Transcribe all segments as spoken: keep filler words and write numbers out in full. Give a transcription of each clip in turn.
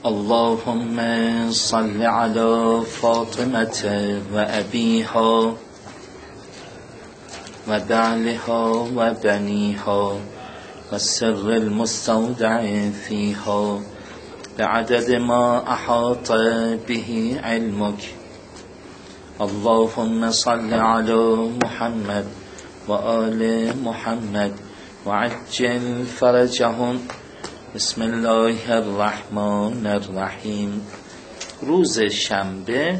اللهم صل على فاطمة وأبيها وبعلها وبنيها والسر المستودع فيها بعدد ما أحاط به علمك. اللهم صل على محمد وآل محمد وعجل فرجهم. بسم الله الرحمن الرحیم. روز شنبه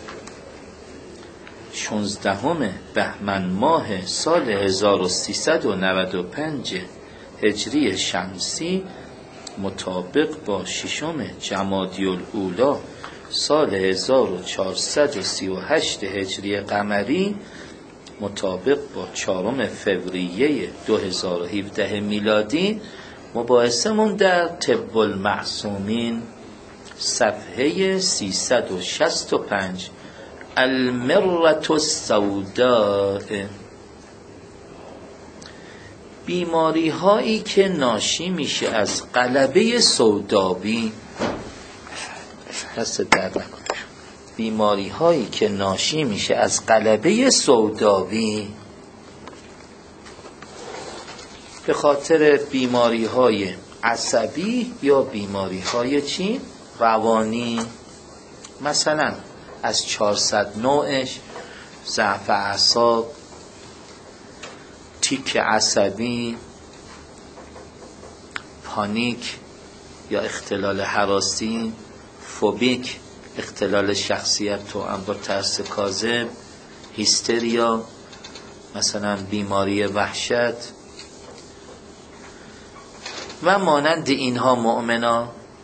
شانزدهم بهمن ماه سال هزار و سیصد و نود و پنج هجری شمسی مطابق با ششم جمادی الاولی سال هزار و چهارصد و سی و هشت هجری قمری مطابق با چهارم فوریه دو هزار و هفده میلادی مباحثمون در طب المعصومین صفحه سیصد و شصت و پنج المرة السوداء. بیماری هایی که ناشی میشه از قلبه سوداوی. دست درد نکنه. بیماری هایی که ناشی میشه از قلبه سوداوی به خاطر بیماری های عصبی یا بیماری های چی؟ روانی. مثلا از چهارصد نوعش ضعف اعصاب، تیک عصبی، پانیک یا اختلال هراسی، فوبیک اختلال شخصیت توأم با ترس کاذب، هیستریا مثلا بیماری وحشت و مانند اینها. مؤمنا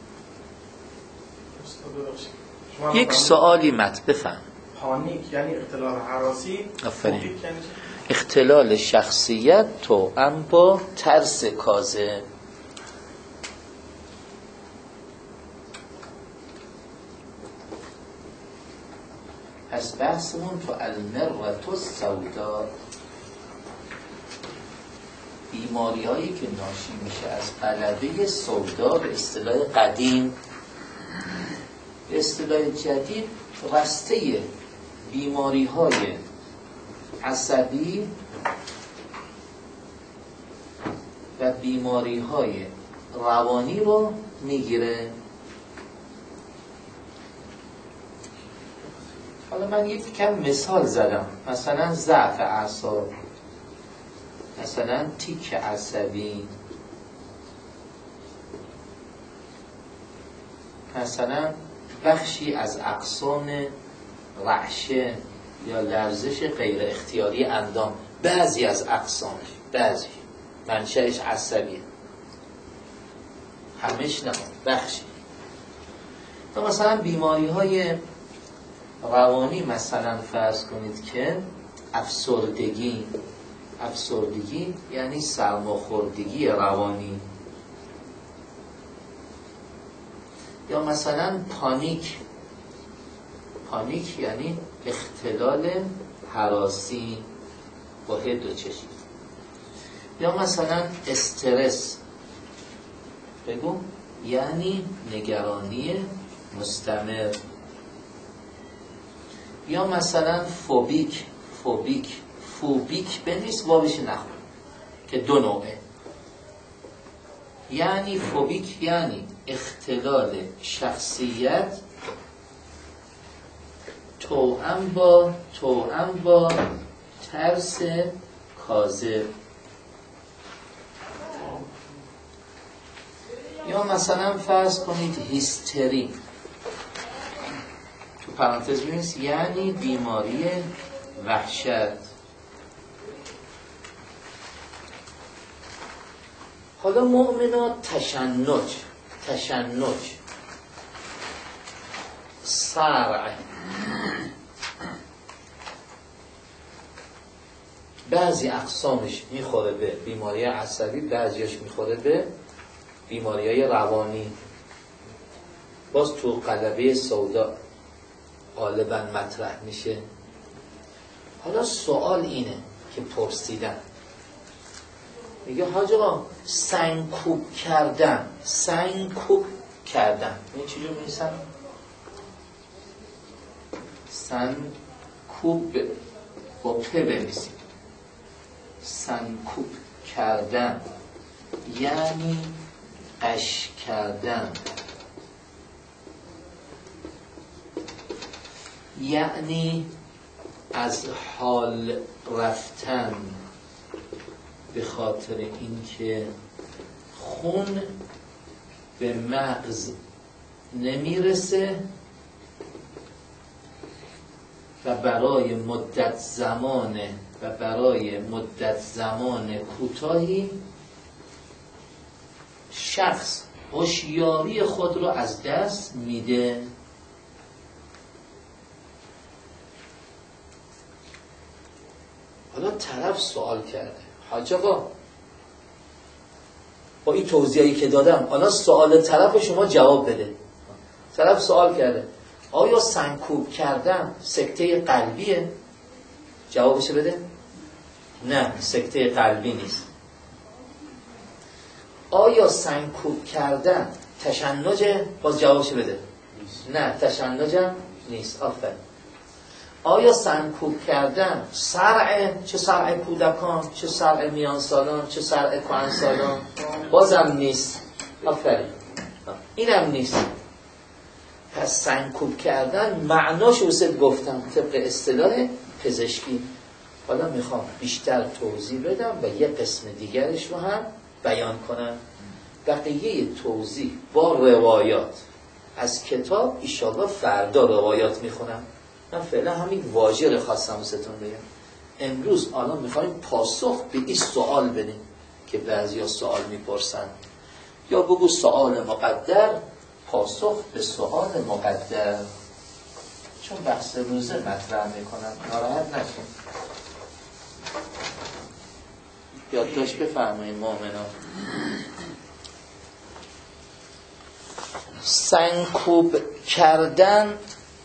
یک سوالی مت بفهم. پانیک یعنی اختلال هراسی. آفرین. اختلال شخصیت توأم با ترس کاذب. پس بحثمون تو المرة السوداء بیماری هایی که ناشی میشه از قلبه سودا به اصطلاح قدیم. به اصطلاح جدید رسته بیماری های عصبی و بیماری های روانی رو میگیره. حالا من یک کم مثال زدم، مثلا ضعف اعصاب، مثلا تیک عصبی، مثلا بخشی از اقسام رعشه یا لرزش غیر اختیاری اندام. بعضی از اقسامش، بعضی منشأش عصبیه، همش نه، بخشی. تو مثلا بیماری های روانی مثلا فرض کنید که افسردگی. افسردگی یعنی سرماخوردگی روانی. یا مثلا پانیک. پانیک یعنی اختلال هراسی با هد و چشم. یا مثلا استرس بگو یعنی نگرانی مستمر. یا مثلا فوبیک. فوبیک فوبیک بنویس واوش نخون که دو نوعه. یعنی فوبیک یعنی اختلال شخصیت توأم با توأم با ترس کاذب. یا مثلا فرض کنید هیستری، تو پرانتز بنویس یعنی بیماری وحشت. حالا مؤمنا تشنج. تشنج صرع بعضی اقسامش میخوره به بیماری عصبی، بعضیش میخوره به بیماری های روانی. باز تو قلبه سودا غالبا مطرح میشه. حالا سوال اینه که پرسیدن، میگه حاج آقا سنگکوب کردن، سنگکوب کردن. این چجور می‌نویسم؟ سنکوب با پ بنویسیم. سنکوب کردن یعنی قش کردن، یعنی از حال رفتن، به خاطر اینکه خون به مغز نمیرسه و برای مدت زمان و برای مدت زمان کوتاهی شخص هوشیاری خود رو از دست میده. حالا طرف سوال کرده، حاج آقا با این توضیحی که دادم حالا سوال طرف شما جواب بده. طرف سوال کرده آیا سنکوب کردن سکته قلبیه؟ جوابش بده. نه، سکته قلبی نیست. آیا سنکوب کردن تشنجه؟ باز جوابش بده. نه، تشنجم نیست. آفرین. آیا سنکوب کردن صرع؟ چه صرع کودکان، چه صرع میان سالان، چه صرع کهن سالان؟ بازم نیست. آفرین. اینم نیست. پس سنکوب کردن معناش وسط گفتم طبق اصطلاح پزشکی. حالا میخوام بیشتر توضیح بدم و یه قسم دیگرش رو هم بیان کنم. بقیه توضیح با روایات از کتاب ایشالله فردا روایات میخونم. من فعلا همین واژه رو خواستم واسهتون بگم. امروز الان میخوایم پاسخ به این سوال بدیم که بعضیا سوال میپرسن، یا بگو سوال مقدر، پاسخ به سوال مقدر. چون بحث روزه مطرح میکنم، ناراحت نکن. یادداشت بفرمایید مؤمنان. سنکوب کردن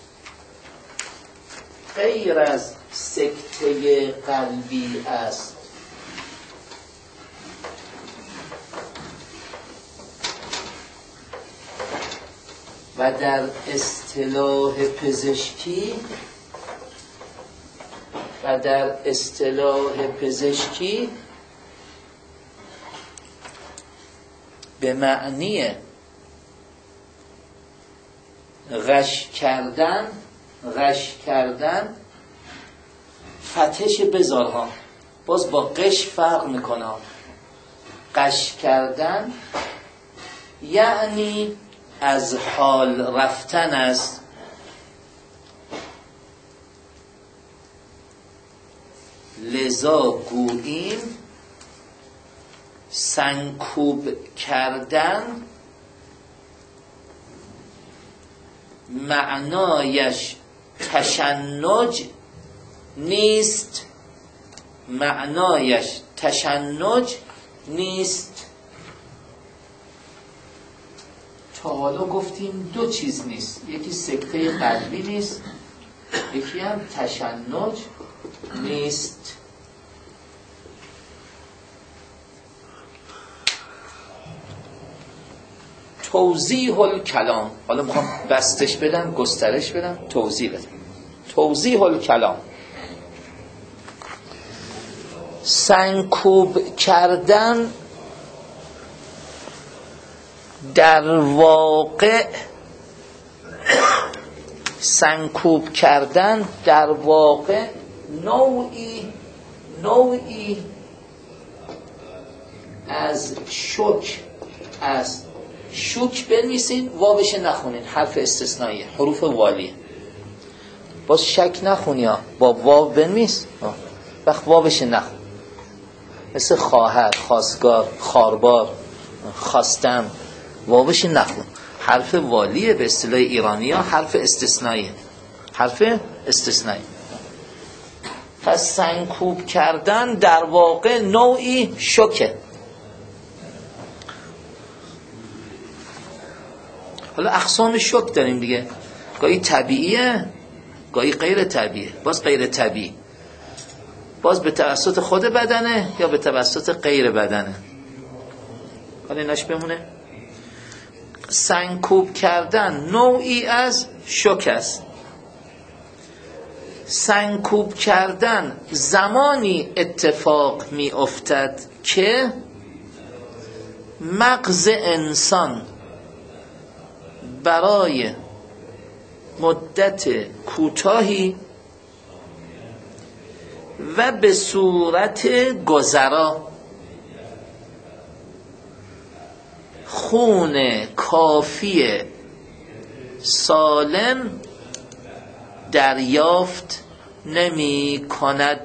غیر از سکته قلبی است. و در اصطلاح پزشکی و در اصطلاح پزشکی به معنی غش کردن، غش کردن فتحش بذارها، باز با قش فرق میکنه. غش کردن یعنی از حال رفتن است. لذا گوییم سنکوب کردن معنایش تشنج نیست، معنایش تشنج نیست. تا حالا گفتیم دو چیز نیست، یکی سکته قلبی نیست، یکی هم تشنج نیست. توضیح الکلام. حالا میخوام بستش بدم، گسترش بدم، توضیح بدم. توضیح الکلام. سنکوب کردن در واقع سنکوب کردن در واقع نوعی نوعی از شک است. شک بنویسین، واوش نخونین، حرف استثنائیه، حروف والیه. باز شک نخونی ها، با واو بنویس، وقت واوش نخون. مثل خواهر، خواستگار، خاربار، خواستم، واوش نخون. حرف والیه، به اصطلاح ایرانی ها حرف استثنائیه، حرف استثنایی. پس سنکوب کردن در واقع نوعی شکه. حالا اقسام شک داریم دیگه، گاهی طبیعیه، گاهی غیر طبیعیه، باز غیر طبیعی، باز به توسط خود بدنه یا به توسط غیر بدنه. حالا ایناش بمونه. سنگکوب کردن نوعی از شوک است. سنگکوب کردن زمانی اتفاق می افتد که مغز انسان برای مدت کوتاهی و به صورت گذرا خون کافی سالم دریافت نمی کند.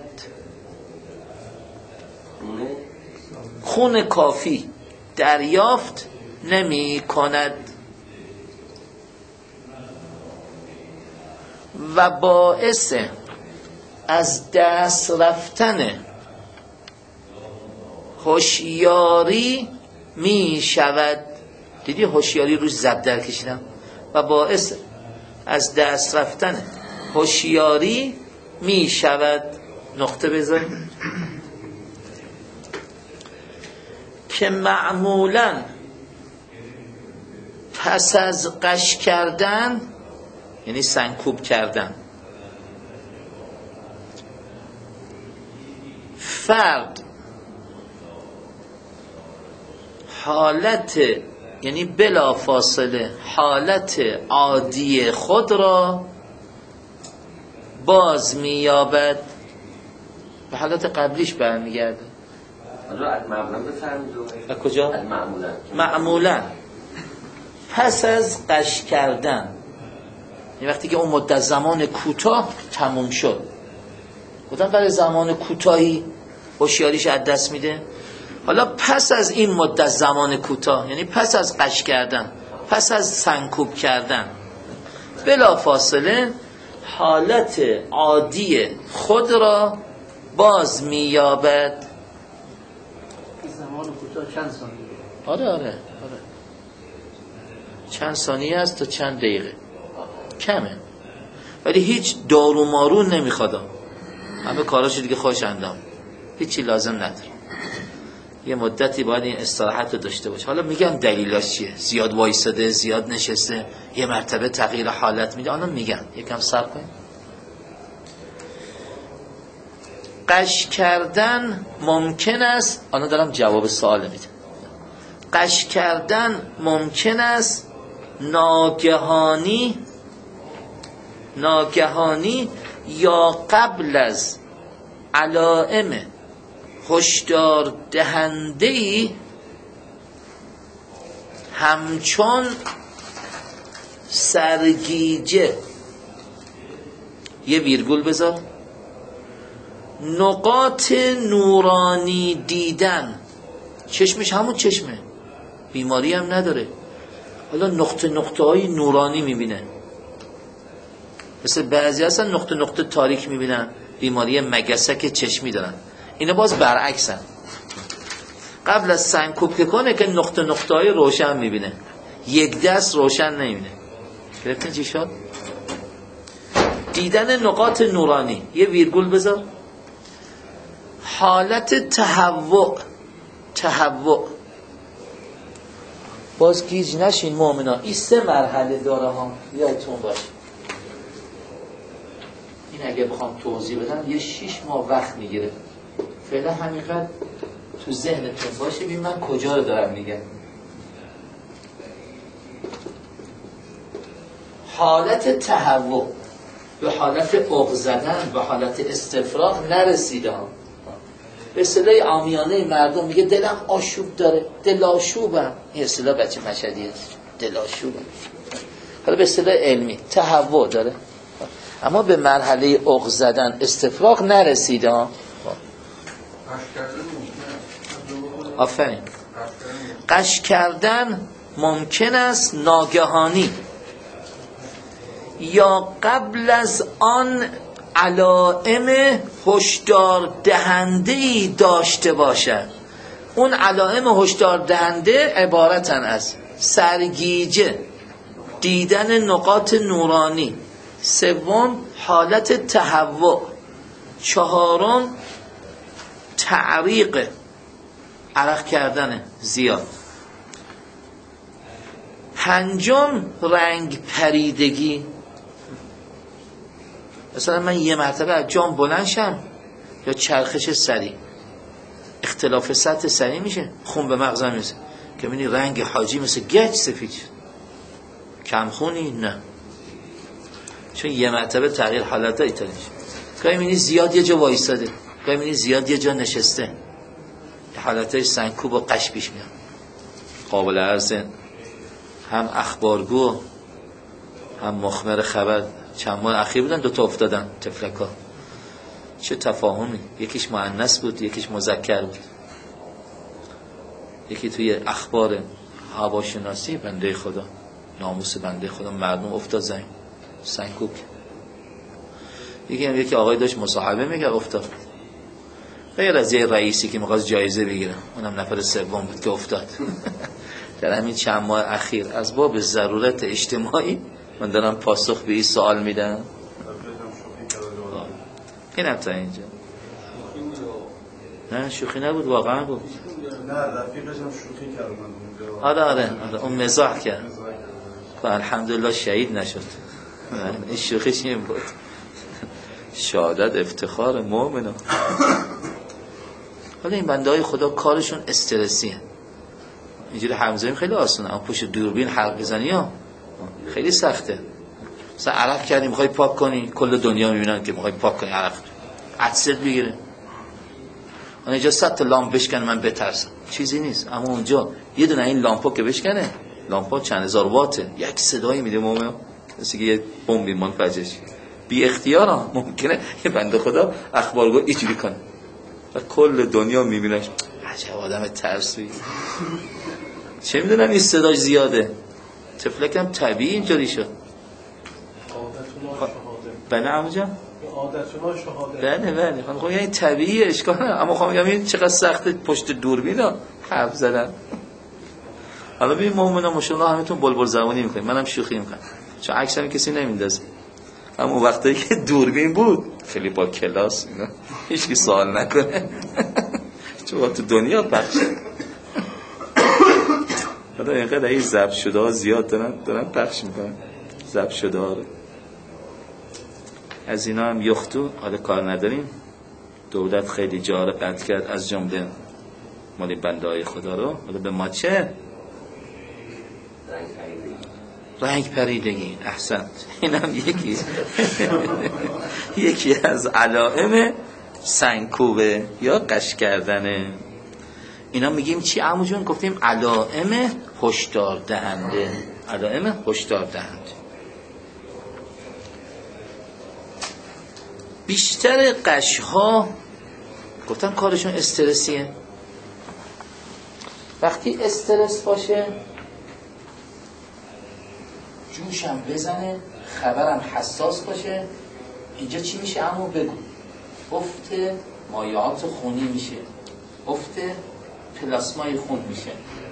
خون کافی دریافت نمی کند و باعث از دست رفتن هوشیاری می شود. دیدی هوشیاری روش زب در کشیدم. و باعث از دست رفتن هوشیاری می شود. نقطه بذاریم که معمولاً پس از قش کردن، یعنی سنگکوب کردن، فرد حالت، یعنی بلا فاصله حالت عادی خود را باز می‌یابد، به حالت قبلیش برمیگرده. معمولا بفرمید. از کجا؟ معمولا معمولا پس از قش کردن، یعنی وقتی که اون مدت زمان کوتاه تموم شد. گفتن برای زمان کوتاهی هوشیاریش از دست میده. حالا پس از این مدت زمان کوتاه، یعنی پس از قش کردن، پس از سنگکوب کردن، بلا فاصله حالت عادی خود را باز می‌یابد. زمان کوتاه چند ثانیه؟ آره آره آره چند ثانیه است تا چند دقیقه، کمه، ولی هیچ دارو مارو نمیخواد. همه کاراشو دیگه خودش انجام، هیچی لازم نداره. یه مدتی باید این استراحت رو داشته باشه. حالا میگم دلیلاش چیه، زیاد وایساده، زیاد نشسته، یه مرتبه تغییر حالت میده. الان میگم یکم صبر کنید. قش کردن ممکن است، الان دارم جواب سوال میدم. قش کردن ممکن است ناگهانی ناگهانی یا قبل از علائم هشدار دهنده‌ای همچون سرگیجه، یه ویرگول بذار، نقاط نورانی دیدن، چشمش همون چشمه، بیماری هم نداره، حالا نقطه نقطه های نورانی میبینه. مثل بعضی هستن نقطه نقطه تاریک میبینن، بیماری مگسک چشمی دارن. اینا باز برعکسن. قبل از سنگکوب که کنه که نقطه نقطه های روشن میبینه، یک دست روشن نمیبینه. گرفتین چی شد؟ دیدن نقاط نورانی، یه ویرگول بذار، حالت تهوع. تهوع باز گیج نشین مؤمنا، این سه مرحله داره ها، یادتون باشه. این اگه بخوام توضیح بدم یه شیش ماه وقت میگیره. فعلا همینقدر تو ذهنتون باشه ببین من کجا رو دارم میگم. حالت تهوع به حالت عق زدن، به حالت استفراغ نرسیده ها. به اصطلاح عامیانه مردم میگه دلم آشوب داره، دل آشوبم. این اصطلاح بچه مشهدی است، دل آشوبم. حالا به اصطلاح علمی تهوع داره، اما به مرحله عق زدن، استفراغ نرسیده ها. آفرین. قش کردن ممکن است ناگهانی یا قبل از آن علائم هشدار دهنده‌ای داشته باشد. اون علائم هشدار دهنده عبارتن از سرگیجه، دیدن نقاط نورانی، سوم حالت تهوع، چهارم تعریق، عرق کردن زیاد. پنجم رنگ پریدگی. مثلا من یه مرتبه از جام بلند شم یا چرخش سریع، اختلاف سطح سریع میشه، خون به مغزم میرسه که ببینی رنگ حاجی مثل گچ سفید شد. کم خونی؟ نه، چون یه مرتبه تغییر حالت ها ایتالی شد. گاهی میبینی زیاد یه جا وایساده، گاهی میبینی زیاد یه جا نشسته، حالت های سنگکوب و قش پیش میاد. قابل عرضه هم اخبارگو هم مخبر خبر چند ماه اخیر بودن، دوتا افتادن تفلکا. چه تفاهمی، یکیش مؤنث بود یکیش مذکر بود. یکی توی اخبار هواشناسی بنده خدا، ناموس بنده خدا، مردم افتاد زمین سنگکوب. یکی هم یکی آقای داشت مصاحبه میگه افتاد. غیر از یه رئیسی که میخواست جایزه بگیره، اونم نفر سوم بود که افتاد. در همین چند ماه اخیر از باب ضرورت اجتماعی من دارم پاسخ به این سوال میدم. این هم تا اینجا نه شوخی نبود، واقعا بود. نه رفیقش هم شوخی کرد من. آره آره آره اون مزاح کرد که الحمدلله شهید نشد. این شوخیش این بود. شهادت افتخار مؤمنه. حالا این بنده های خدا کارشون استرسیه. اینجوری حرف زنیم خیلی آسونه، اما پشت دوربین حرف بزنی ها خیلی سخته. مثلا عرق کردی میخوای پاک کنی، کل دنیا میبینن که میخوای پاک کنی عرق عطست بگیره. اون اینجا صد تا لامپ بشکنه من بترسم، چیزی نیست. اما اونجا یه دونه این لامپا که بشکنه، لامپا چند هزار واته، یک صدایی میده مومن، مثل که یه بمبی منفجر شه. بی اختیار هم ممکنه یه بنده خدا اخبارگو اینجوری کنه و کل دنیا میبینش. عجب آدم ترسویی. چه میدونم این صداش زیاده. تفلکم طبیعی اینجوری شد. بله عمو جان؟ عادتونا شهاده. بله بله. من خب یعنی طبیعی اشکال نه، اما خب میگم این چقدر سخته پشت دوربینا حرف زدن. حالا ببین مؤمنا ماشاءالله همتون بلبل زبانی میکنید، منم شوخی میکنم چون عکس هم کسی نمیندازه. اما وقتی که دوربین بود خیلی با کلاس اینا هیچ کی سوال نکنه چون تو دنیا پخش. حالا اینقدر این ضبط شده ها زیاد دارن دارن پخش میکنن ضبط شده ها رو. از اینا هم یختو حالا کار نداریم. دولت خیلی جا رو قطع کرد از جمله مالی بنده های خدا رو. حالا به ما چه؟ رنگ پریدگی. احسنت. این هم یکی یکی از علائم سنگکوبه یا قش کردنه. اینا میگیم چی عمو جون؟ گفتیم علائم هشدار دهنده. علائم هشدار دهنده. بیشتر قش ها گفتم کارشون استرسیه. وقتی استرس باشه جوشم بزنه، خبرم حساس باشه، اینجا چی میشه عمو بگو؟ افت مایعات خونی میشه، افت پلاسمای خون میشه.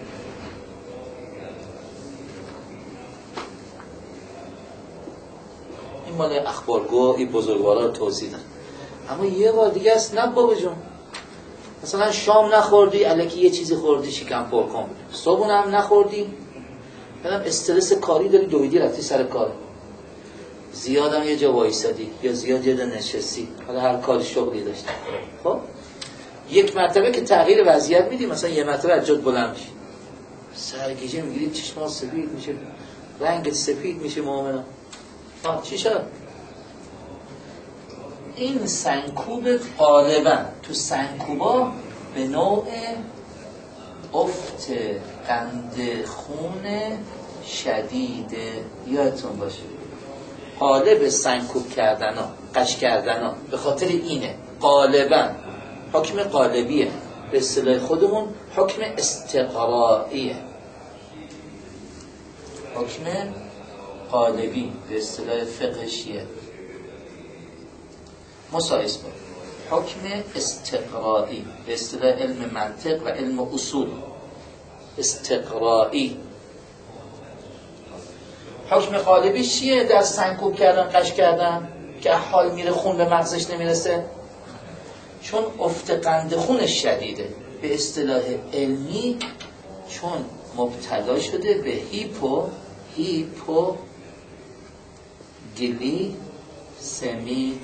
این مال اخبارگو این بزرگوارا رو توضیح دادن. اما یه بار دیگه است نه بابا جون، مثلا شام نخوردی الکی یه چیزی خوردی شکم پر کن، صبحونه هم نخوردی بعدم استرس کاری داری دویدی رفتی سر کار، زیادم یه جا وایسادی یا زیاد یه جا نشستی، حالا هر کاری شغلی داشتی. خب یک مرتبه که تغییر وضعیت میدی، مثلا یه مرتبه از جات بلند میشی، سرگیجه میگیری، چشمات سفید میشه، رنگت سفید میشه مؤمنا. آه چی شد؟ این سنگکوب غالبا تو سنگکوبا به نوع افت قند خون شدید، یادتون باشه غالب سنگکوب کردن ها قش کردن ها به خاطر اینه. غالبا حکم غالبیه، به اصطلاح خودمون حکم استقرائیه. حکم غالبی به اصطلاح فقهیه مسایس بود. حکم استقرایی به اصطلاح علم منطق و علم اصول استقرایی. حکم غالبی چیه در سنگکوب کردن قش کردن که حال میره خون به مغزش نمیرسه؟ چون افت قند خونش شدیده، به اصطلاح علمی چون مبتلا شده به هیپو هیپو گلی سمی.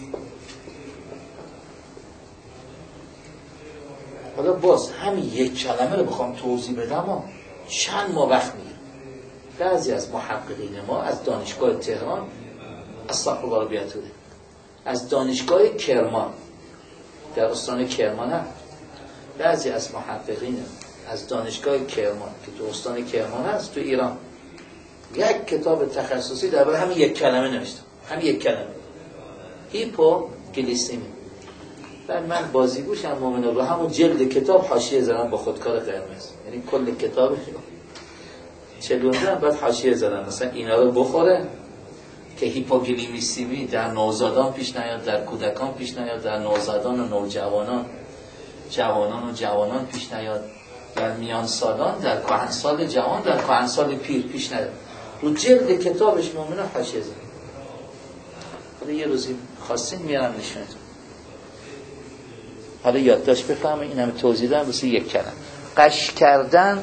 حالا باز همین یک کلمه رو بخوام توضیح بدم و چند ما وقت میگیره. بعضی از محققین ما از دانشگاه تهران، استغفرالله بیاتوله، از دانشگاه کرمان در استان کرمان هم، بعضی از محققین از دانشگاه کرمان که تو استان کرمان هست تو ایران یک کتاب تخصصی درباره همین یک کلمه نوشتم. همین یک کلمه هیپوگلیسمی. بعد من بازیگوشم مومن رو همون جلد کتاب حاشیه زدم با خودکار قرمز، یعنی کل کتاب چلونده بعد حاشیه زدم مثلا اینا رو بخوره که هیپوگلیسمی در نوزادان پیش نیاد، در کودکان پیش نیاد، در نوزادان و نوجوانان، جوانان و جوانان پیش نیاد، در میان سالان، در کهنسال جوان، در کهنسال پیر پیش نیاد. رو جلد کتابش مومن حاشیه زدم. حالا یه روزی خواستین میارم نشونتون. حالا یادداشت بفهمه این همه توضیح دادم واسه یک کلمه. قش کردن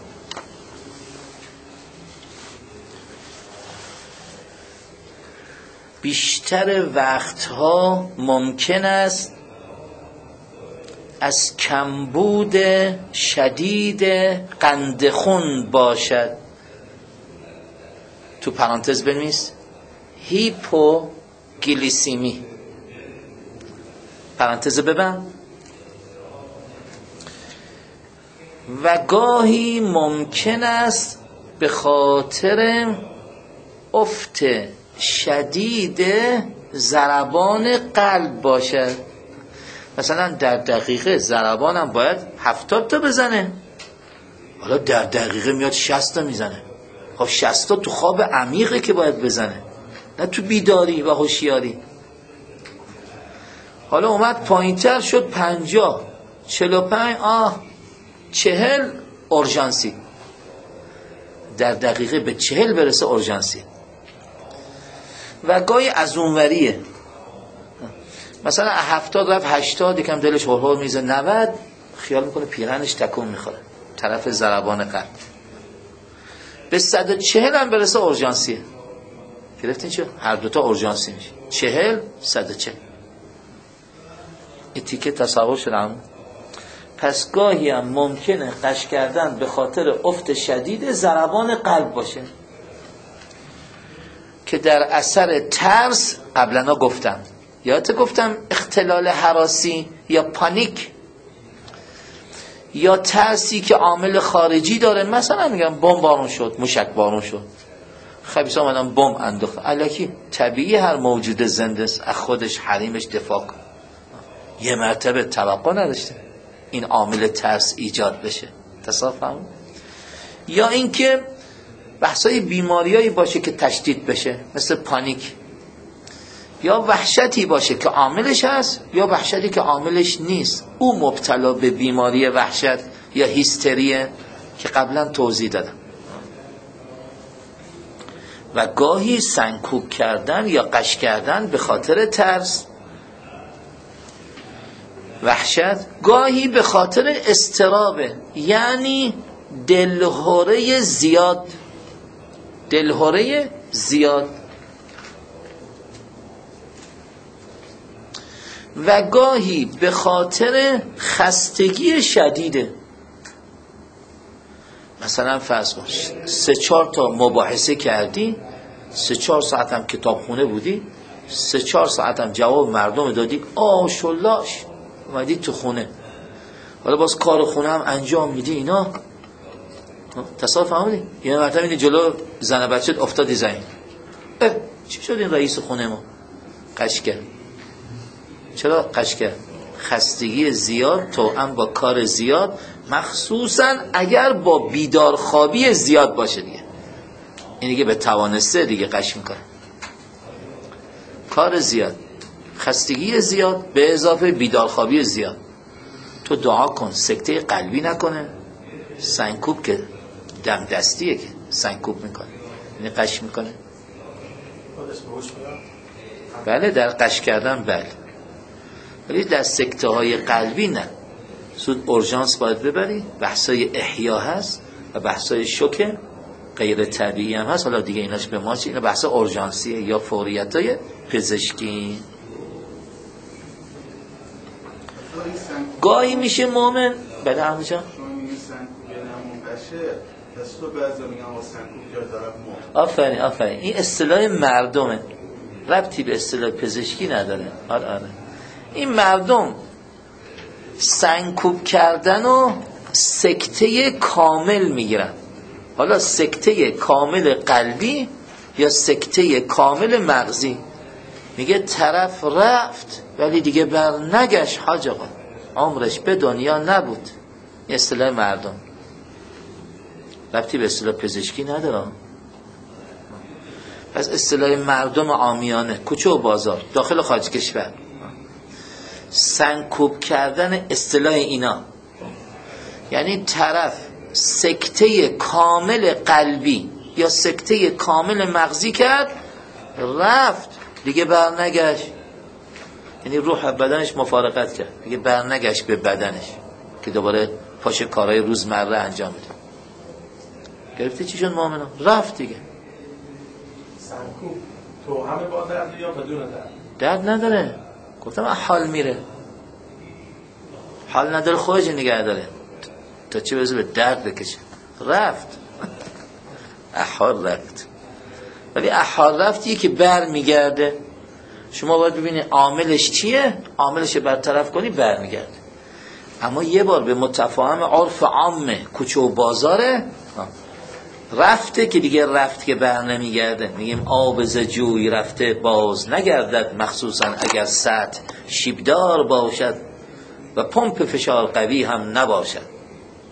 بیشتر وقتها ممکن است از کمبود شدید قند خون باشد. تو پرانتز بنویس هیپوگلیسمی، پرانتز ببند. و گاهی ممکن است به خاطر افت شدید ضربان قلب باشد. مثلا در دقیقه ضربانم باید هفتاد تا بزنه، حالا در دقیقه میاد شصت تا میزنه. خب شصت تا تو خواب عمیقه که باید بزنه، نه تو بیداری و هوشیاری. حالا اومد پایینتر شد پنجاه، چهل و پنج، آه چهل، اورژانسی. در دقیقه به چهل برسه اورژانسی. و گاهی از اونوریه، مثلا هفتاد رفت هشتاد، یکم دلش هرهر میزه، نود، خیال میکنه پیرنش تکون میخوره طرف ضربان قلب. به صد و چهل هم برسه اورژانسیه. گرفتین چه؟ هر دوتا اورژانسی میشه. چهل، صد و چهل. این تیکه تصور شدم. پس گاهی هم ممکنه قش کردن به خاطر افت شدید ضربان قلب باشه که در اثر ترس، قبلا گفتم، یادت گفتم اختلال هراسی یا پانیک یا ترسی که عامل خارجی داره. مثلا میگم بمب بارون شد، موشک بارون شد، خبیثا اومدن بمب انداخت، الکی طبیعی هر موجود زنده است از خودش حریمش دفاع کنه. یه مرتبه توقع نداشته این عامل ترس ایجاد بشه. تصور فهمون؟ یا اینکه بحثای بیماریایی باشه که تشدید بشه، مثل پانیک، یا وحشتی باشه که عاملش هست، یا وحشتی که عاملش نیست، او مبتلا به بیماری وحشت یا هیستریه که قبلا توضیح دادم. و گاهی سنکوب کردن یا قش کردن به خاطر ترس، وحشت، گاهی به خاطر اضطرابه، یعنی دلهوره زیاد، دلهوره زیاد. و گاهی به خاطر خستگی شدیده. مثلا فرض کن سه چهار تا مباحثه کردی، سه چهار ساعت هم کتابخونه بودی، سه چهار ساعت هم جواب مردم دادی، آه شلاش اومدی تو خونه، حالا باز کار خونه هم انجام میدی، اینا تصور فهمیدی؟ یه مرتبه میدی جلو زن بچت افتادی زمین، اه چی شد این رئیس خونه ما؟ قش کرد. چرا قش کرد؟ خستگی زیاد توأم با کار زیاد، مخصوصا اگر با بیدارخوابی زیاد باشه دیگه. این دیگه به توانسته دیگه قش میکنه. کار زیاد، خستگی زیاد به اضافه بیدارخوابی زیاد. تو دعا کن سکته قلبی نکنه، سنکوب که دم دستیه که سنکوب میکنه، یعنی قش میکنه. بله در قش کردن بله، ولی در سکته های قلبی نه. زود اورژانس باید ببری، بحثای احیا هست و بحثای شوک غیر طبیعی هم هست، حالا دیگه ایناش به ما چی؟ اینا بحث اورژانسیه یا فوریتای پزشکی. گاهی میشه مومن بله همونجا شما میگید سنکوب یعنی همون بشه، پس تو بعضی میگن آقا سنکوب یا طرف مومن. آفرین آفرین، این اصطلاح مردمه، ربطی به اصطلاح پزشکی نداره. آره آره این مردم سنکوب کردن و سکته کامل میگیرن. حالا سکته کامل قلبی یا سکته کامل مغزی. میگه طرف رفت ولی دیگه بر نگشت حاج آقا، عمرش به دنیا نبود. این اصطلاح مردم، ربطی به اصطلاح پزشکی نداره. پس اصطلاح مردم عامیانه، کوچه و بازار، داخل و خارج کشور، سنکوب کردن اصطلاح اینا یعنی طرف سکته کامل قلبی یا سکته کامل مغزی کرد، رفت دیگه بر نگشت، یعنی روح بدنش مفارقت کرد، دیگه بر نگشت به بدنش که دوباره پاش کارهای روزمره انجام بده. گرفتی چی شد مؤمنا؟ رفت دیگه. سنکوب تو همه با درد یا بدون درد؟ درد نداره، گفتم حال میره، حال نداره خودش نگه داره تا چه بزه به درد بکشه. رفت احال رفت، ولی احال رفتیه که بر میگرده. شما باید ببینید عاملش چیه، عاملش برطرف کنی بر میگرده. اما یه بار به متفاهم عرف عامه کوچه و بازاره رفته که دیگه رفت که بر نمیگرده. میگیم آب ز جوی رفته باز نگردد، مخصوصا اگر سطح شیبدار باشد و پمپ فشار قوی هم نباشد.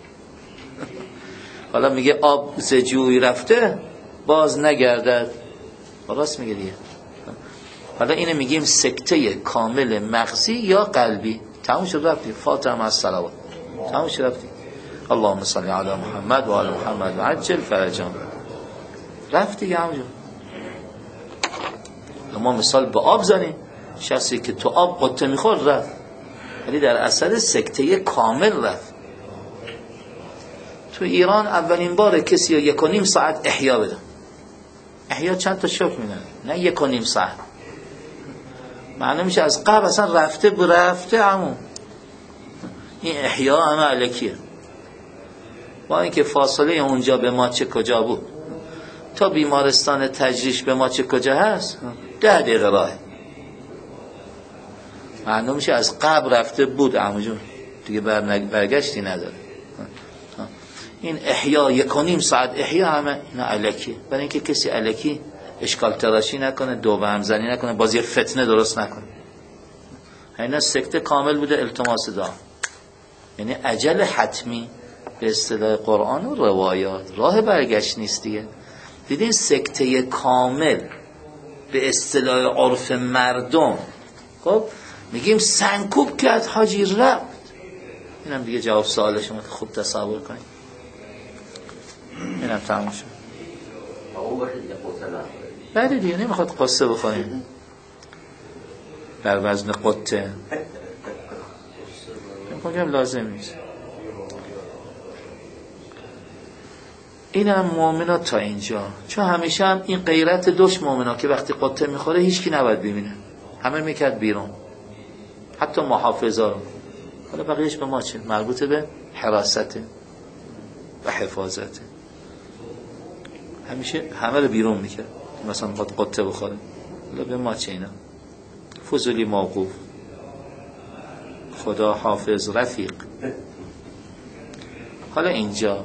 حالا میگه آب ز جوی رفته باز نگردد، راست میگه دیگه. حالا اینو میگیم سکته کامل مغزی یا قلبی. تموم شد رفتی. فاطمه مع الصلوات. تموم شد رفتی. اللهم صل علی محمد و آل محمد و عجل فرجهم. رفتی دیگه همونجا. ما مثال به آب زنیم، شخصی که تو آب قطه میخورد رفت، ولی در اثر سکته کامل رفت. تو ایران اولین بار کسی رو یک و نیم ساعت احیا بده. احیا چند تا شوک میدن، نه یک و نیم ساعت. معنی میشه از قبل اصلا رفته برفته همون. این احیا همه علکیه. با اینکه فاصله اونجا به ما چه کجا بود تا بیمارستان تجریش به ما چه کجا هست، ده دقیقه راه. معنی میشه از قبل رفته بود همونجون دیگه برگشتی نداره. این احیا یک و نیم ساعت احیا همه اینا علکیه. برای اینکه کسی علکی اشکال تراشی نکنه، دو به هم زنی نکنه، بازی فتنه درست نکنه. اینا سکته کامل بوده، التماس دعا. یعنی اجل حتمی به اصطلاح قرآن و روایات، راه برگشت نیست دیگه. دیدین سکته کامل به اصطلاح عرف مردم، خب میگیم سنکوب کرد حاجی رفت. اینم دیگه جواب سوال شما که خوب تصور کنید. اینم تموم شد. بعد دیگه نمیخواد قصه بخونیم بر وزن قطه، نمیخواد لازم نیست. این هم مؤمنات تا اینجا، چون همیشه هم این غیرت دوش مؤمنات که وقتی قطه میخوره هیچکی نباید ببینه، همه میکرد بیرون، حتی محافظا رو. حالا بقیهش به ما چه؟ مربوط به حراسته و حفاظته. همیشه همه رو بیرون میکرد، مثلا قد قطه بخوره. حالا به ما چه؟ اینا فضولی موقوف، خدا حافظ رفیق. حالا اینجا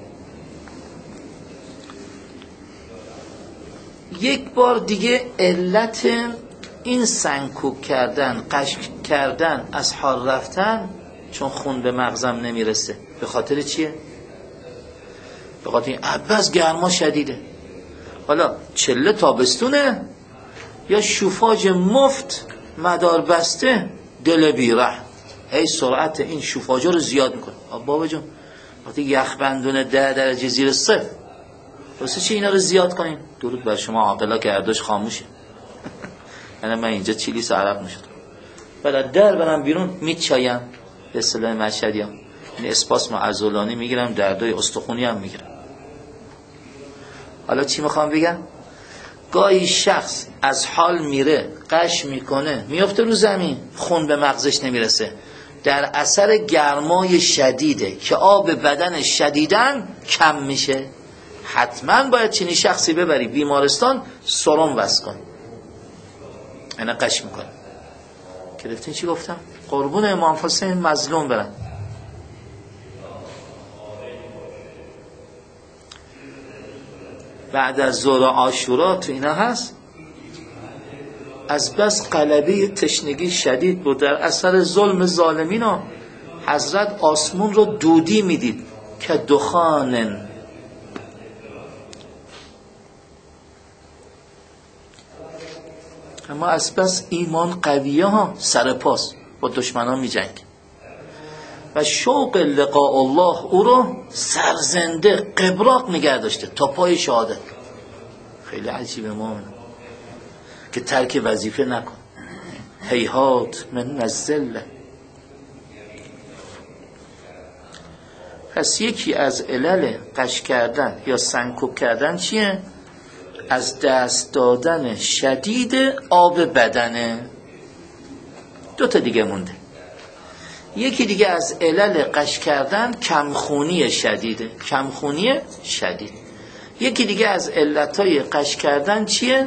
یک بار دیگه علت این سنکوب کردن، قشق کردن، از حال رفتن، چون خون به مغزم نمیرسه. به خاطر چیه؟ به خاطر این عباس گرما شدیده. حالا چله تابستونه یا شوفاژ مفت مدار بسته دل بیره، هی سرعت این شوفاژا رو زیاد میکنه. بابا جون وقتی یخ بندونه ده درجه زیر صفر، واسه چی اینا رو زیاد کنین؟ درود بر شما عاقلا که ارداش خاموشه. یعنی من اینجا چیلیس عرق میشد، بعد در برم بیرون میچایم، به اصطلاح مشهدی هم این اسپاسم عضلانی میگیرم، دردای استخونی هم میگیرم. حالا چی میخوام بگم؟ گاهی شخص از حال میره، قش میکنه، میفته رو زمین، خون به مغزش نمیرسه، در اثر گرمای شدیده که آب بدن شدیداً کم میشه. حتما باید چنین شخصی ببری بیمارستان، سرم وصل کن. اینا قش میکنه. گرفتین چی گفتم؟ قربون امام حسین مظلوم برن. بعد از ظهر عاشورا تو اینا هست، از بس غلبه تشنگی شدید بود در اثر ظلم ظالمین ها، حضرت آسمون رو دودی میدید که دخانن. اما از بس ایمان قویه ها سر پاس با دشمنان می جنگ و شوق لقاء الله او رو سرزنده قبراق نگه داشته تا پای شهادت. خیلی عجیبه مومن که ترک وظیفه نکن. هیهات من الذله. پس یکی از علل قش کردن یا سنکوب کردن چیه؟ از دست دادن شدید آب بدنه. دو تا دیگه مونده. یکی دیگه از علل قش کردن کمخونی شدیده، کمخونی شدید. یکی دیگه از علتای قش کردن چیه؟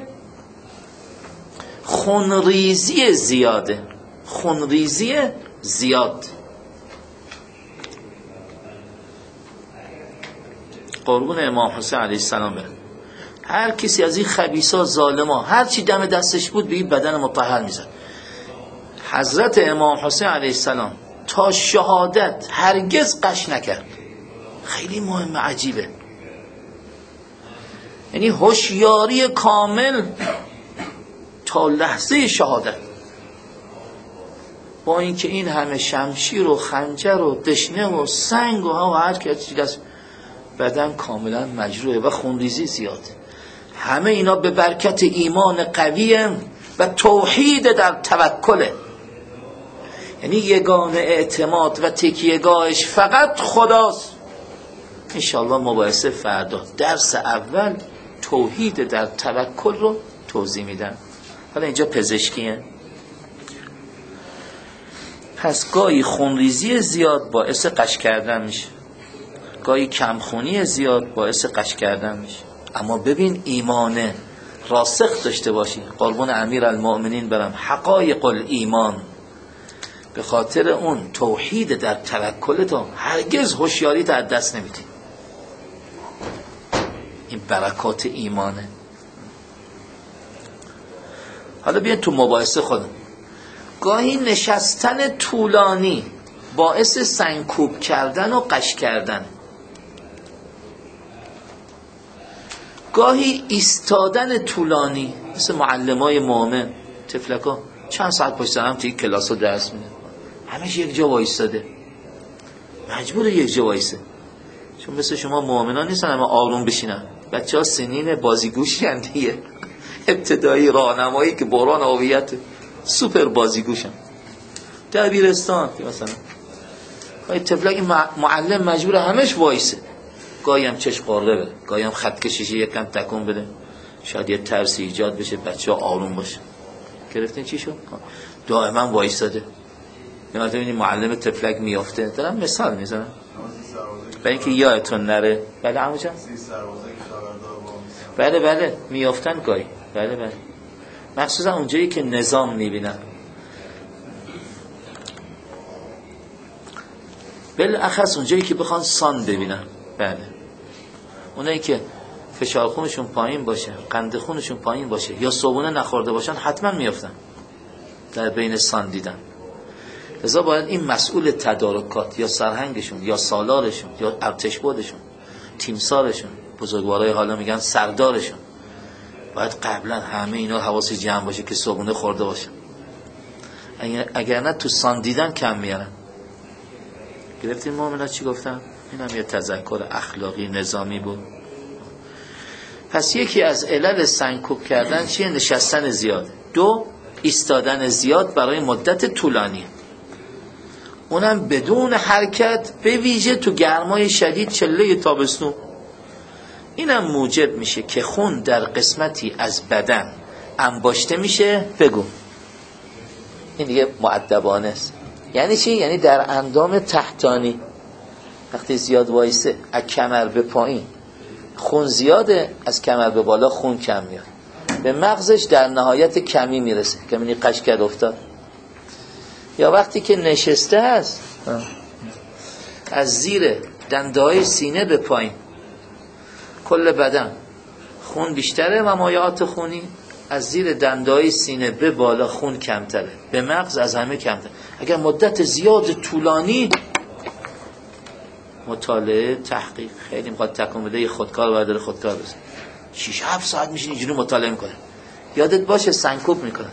خونریزی زیاده، خونریزی زیاد. قربون امام حسین علیه السلام بره. هر کسی از این خبیثا ظالما هر چی دم دستش بود به این بدن مطهر میزد. حضرت امام حسین علیه السلام تا شهادت هرگز قش نکرد. خیلی مهم، عجیبه. یعنی هوشیاری کامل تا لحظه شهادت، با اینکه این همه شمشیر و خنجر و دشنه و سنگ و هر کسی از بدن کاملا مجروحه و خونریزی زیاد. همه اینا به برکت ایمان قویه و توحید در توکله. یعنی یگانه اعتماد و تکیهگاهش فقط خداست. انشاءالله مباحثه فردا درس اول توحید در توکل رو توضیح میدن. حالا اینجا پزشکیه. پس گاهی خونریزی زیاد باعث قش کردن میشه، گاهی کمخونی زیاد باعث قش کردن میشه. اما ببین ایمان راسخ داشته باشی. قربون امیرالمؤمنین برم، حقایق الایمان، به خاطر اون توحید در توکلت هرگز هوشیاریت از دست نمیدی. این برکات ایمانه. حالا بیاین تو مباحثه خودم. گاهی نشستن طولانی باعث سنکوب کردن و قش کردن، گاهی ایستادن طولانی، مثل معلمای مومن تفلکا چند ساعت پشت سر هم توی کلاس رو درس میده، همش یک جا وایستاده، مجبور یک جا وایسه، چون مثل شما مؤمنان نیستن اما آروم بشینن. بچه ها سنین بازیگوشی هم دیگه، ابتدایی راهنمایی که بران هویت سوپر بازیگوشن. دبیرستان مثلا گاهی تفلک معلم مجبور همش وایسه، گاهی هم چشم قاره بده، گاهی هم خط کشیشی یکم تکون بده، شاید یه ترسی ایجاد بشه، بچه ها آروم باشه. گرفتین چی شد؟ دائما وایساده. یا مثلا این معلم تفلک میافته، دارم مثال میزنم برای اینکه یادتون نره. بله عمو جان، بله بله میافتن گاهی، بله بله، مخصوصا اونجایی که نظام میبینن، بالاخص اونجایی که بخوان سان ببینن. بله، اونایی که فشار خونشون پایین باشه، قند خونشون پایین باشه، یا صبحونه نخورده باشن، حتما میافتن در بین سان دیدن. لذا باید این مسئول تدارکات یا سرهنگشون یا سالارشون یا ارتشبودشون، تیمسارشون، بزرگوارای حالا میگن سردارشون، باید قبلا همه اینا حواس جمع باشه که صبحونه خورده باشن. اگر نه تو سان دیدن کم میارن. گرفتین مومنات چی گفتم؟ این هم یه تذکر اخلاقی نظامی بود. پس یکی از علل سنکوب کردن چیه؟ نشستن زیاد. دو، ایستادن زیاد برای مدت طولانی، اونم بدون حرکت، به ویژه تو گرمای شدید چله تابستون. اینم موجب میشه که خون در قسمتی از بدن انباشته میشه. بگو. این دیگه مؤدبانه است. یعنی چی؟ یعنی در اندام تحتانی وقتی زیاد وایسه از کمر به پایین خون زیاده، از کمر به بالا خون کم میاد، به مغزش در نهایت کمی میرسه که منی قشقر افتاد. یا وقتی که نشسته است از زیر دنده‌های سینه به پایین کل بدن خون بیشتره و مایعات خونی، از زیر دنده‌های سینه به بالا خون کمتره، به مغز از همه کمتره. اگر مدت زیاد طولانی مطالعه تحقیق خیلی میخواد تکون بده، یه خودکار باید داره خودکار بزن، شش هفت ساعت میشین اینجوری مطالعه میکنه، یادت باشه سنکوب میکنه.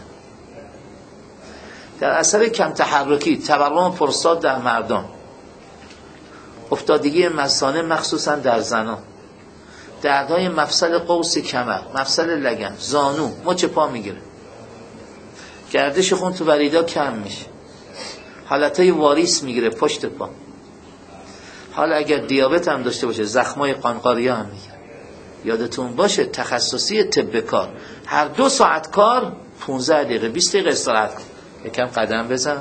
در اثر کم تحرکی، تورم پروستات در مردان، افتادگی مثانه مخصوصا در زنان، دردهای مفصل قوس کمر، مفصل لگن، زانو، مچ پا میگیره، گردش خون تو وریدا کم میشه، حالتهای واریس میگیره پشت پا. حالا اگر دیابت هم داشته باشه زخمای قانقاریا هم میگیره. یادتون باشه تخصصی طب کار، هر دو ساعت کار پانزده دقیقه بیست دقیقه استراحت کن، یکم قدم بزن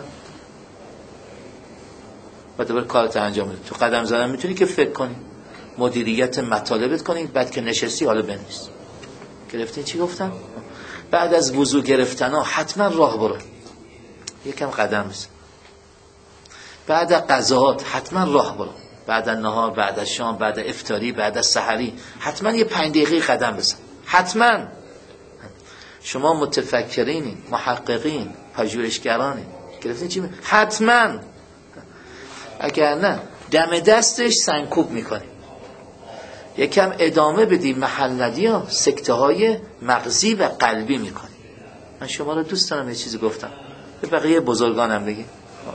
و دوباره کارت انجام بده. تو قدم زدن میتونی که فکر کنی، مدیریت مطالبت کنی، بعد که نشستی حالا بنویس. گرفتین چی گفتم؟ بعد از وضو گرفتن ها حتما راه برو، یکم قدم بزن. بعد از غذاات حتما راه برو، بعد از نهار، بعد از شام، بعد از افطاری، بعد از سحری حتما یه پنج دقیقه قدم بزن. حتما. شما متفکرین، محققین، پژوهشگران، گرفتین چی؟ حتما. اگر نه دم دستش سنکوب میکنی. یکم ادامه بدی محل ندی ها سکته های مغزی و قلبی میکنی. من شما رو دوست دارم یه چیزی گفتم، به بقیه بزرگانم بگی.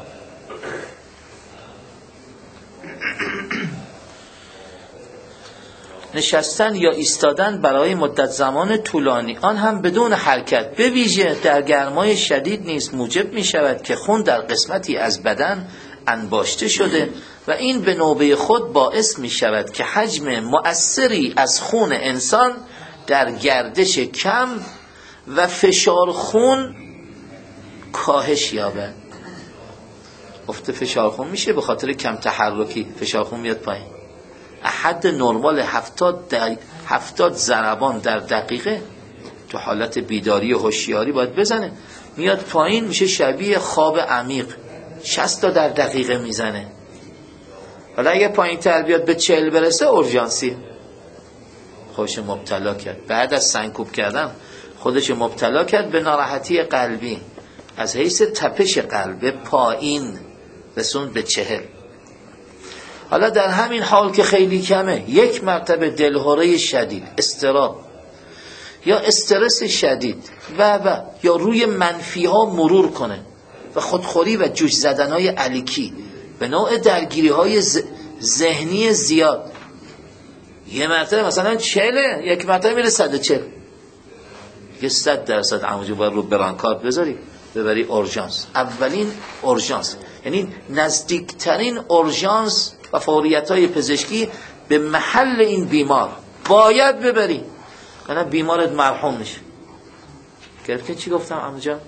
نشستن یا ایستادن برای مدت زمان طولانی، آن هم بدون حرکت، به ویژه در گرمای شدید نیز موجب می شود که خون در قسمتی از بدن انباشته شده و این به نوبه خود باعث می شود که حجم مؤثری از خون انسان در گردش کم و فشار خون کاهش یابد. افت فشار خون میشه به خاطر کم تحرکی، فشار خون میاد پایین. حد نرمال هفتاد در هفتاد ضربان در دقیقه تو حالت بیداری و هوشیاری باید بزنه، میاد پایین میشه شبیه خواب عمیق. شصت تا در دقیقه میزنه. حالا اگه پایین تر بیاد به چهل برسه اورژانسی. خودش مبتلا کرد، بعد از سنکوب کردن خودش مبتلا کرد به ناراحتی قلبی، از حیث تپش قلب پایین رسوند به چهل. حالا در همین حال که خیلی کمه، یک مرتبه دلهوره شدید، اضطراب یا استرس شدید و و یا روی منفی ها مرور کنه و خودخوری و جوش زدن های علیکی به نوع درگیری های ذهنی زیاد، یه مرتبه مثلا چله، یک مرتبه میره صد و چل، یه صد درصد همونجا باید رو برانکارد بذاری ببری اورژانس. اولین اورژانس یعنی نزدیکترین اورژانس و فوریت های پزشکی به محل این بیمار باید ببری، یعنی بیمارت مرحوم میشه. گرفتین چی گفتم عموجان؟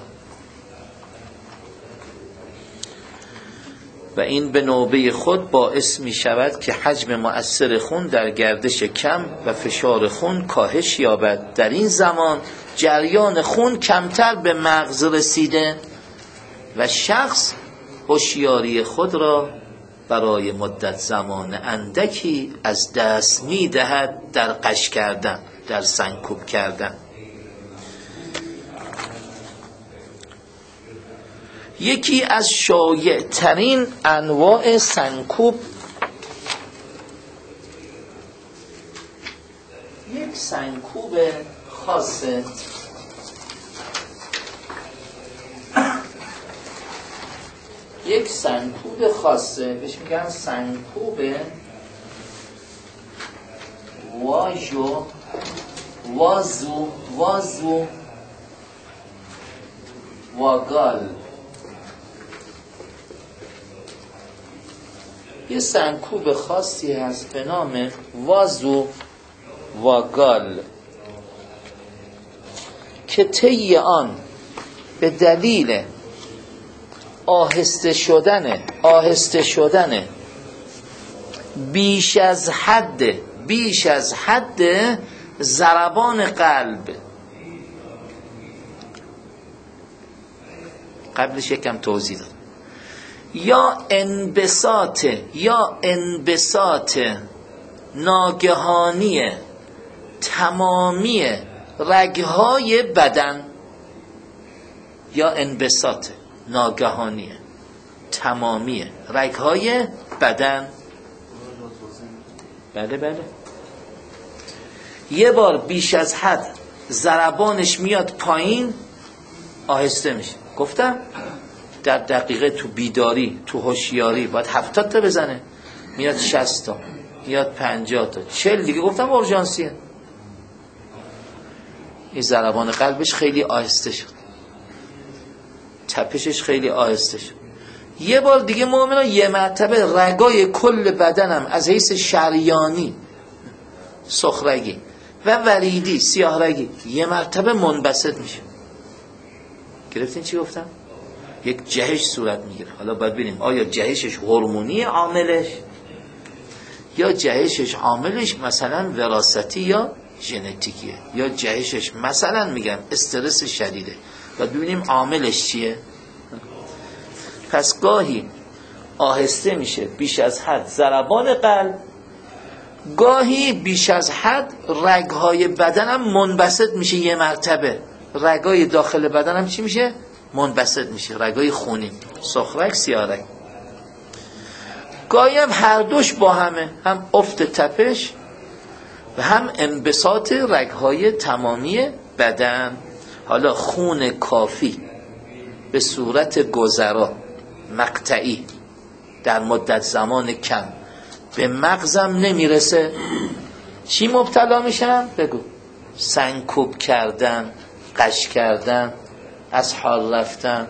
و این به نوبه خود باعث می شود که حجم مؤثر خون در گردش کم و فشار خون کاهش یابد. در این زمان جریان خون کمتر به مغز رسیده و شخص هوشیاری خود را برای مدت زمان اندکی از دست می دهد در قش کردن، در سنکوب کردن. یکی از شایع ترین انواع سنکوب، یک سنکوب خاصه یک سنکوب خاصه بهش میگن سنکوب واژو وازو وازو واگال. یه سنکوب خاصی هست به نام وازو واگال که طی آن به دلیل آهسته شدن آهسته شدن بیش از حد بیش از حد ضربان قلب. قبلش یکم توضیح داد. یا انبساط یا انبساط ناگهانی تمامی رگهای بدن، یا انبساط ناگهانی تمامی رگهای بدن. بله بله. یه بار بیش از حد ضربانش میاد پایین، آهسته میشه. گفتم در دقیقه تو بیداری تو هوشیاری باید هفتاد تا بزنه، میاد شصت تا، میاد پنجاه تا، چهل دیگه گفتم اورژانسیه. این ضربان قلبش خیلی آهسته شد، تپشش خیلی آهسته شد. یه بار دیگه مؤمنان یه مرتبه رگای کل بدنم از حیث شریانی، سخرگی و وریدی، سیاه رگی، یه مرتبه منبسط میشه. گرفتین چی گفتم؟ یک جهش صورت میگیره. حالا باید ببینیم آیا جهشش هورمونی عاملش، یا جهشش عاملش مثلا وراثتی یا ژنتیکیه، یا جهشش مثلا میگم استرس شدیده. باید ببینیم عاملش چیه. پس گاهی آهسته میشه بیش از حد ضربان قلب، گاهی بیش از حد رگهای بدنم منبسط میشه. یه مرتبه رگای داخل بدنم چی میشه؟ منبسط میشه. رگای خونی، سخرگ، سیارگ. گاهی هم هر دوش با همه، هم افت تپش و هم انبساط رگهای تمامی بدن. حالا خون کافی به صورت گذرا مقطعی در مدت زمان کم به مغزم نمیرسه، چی مبتلا میشم؟ بگو. سنکوب کردن، قش کردن، از حال رفتن.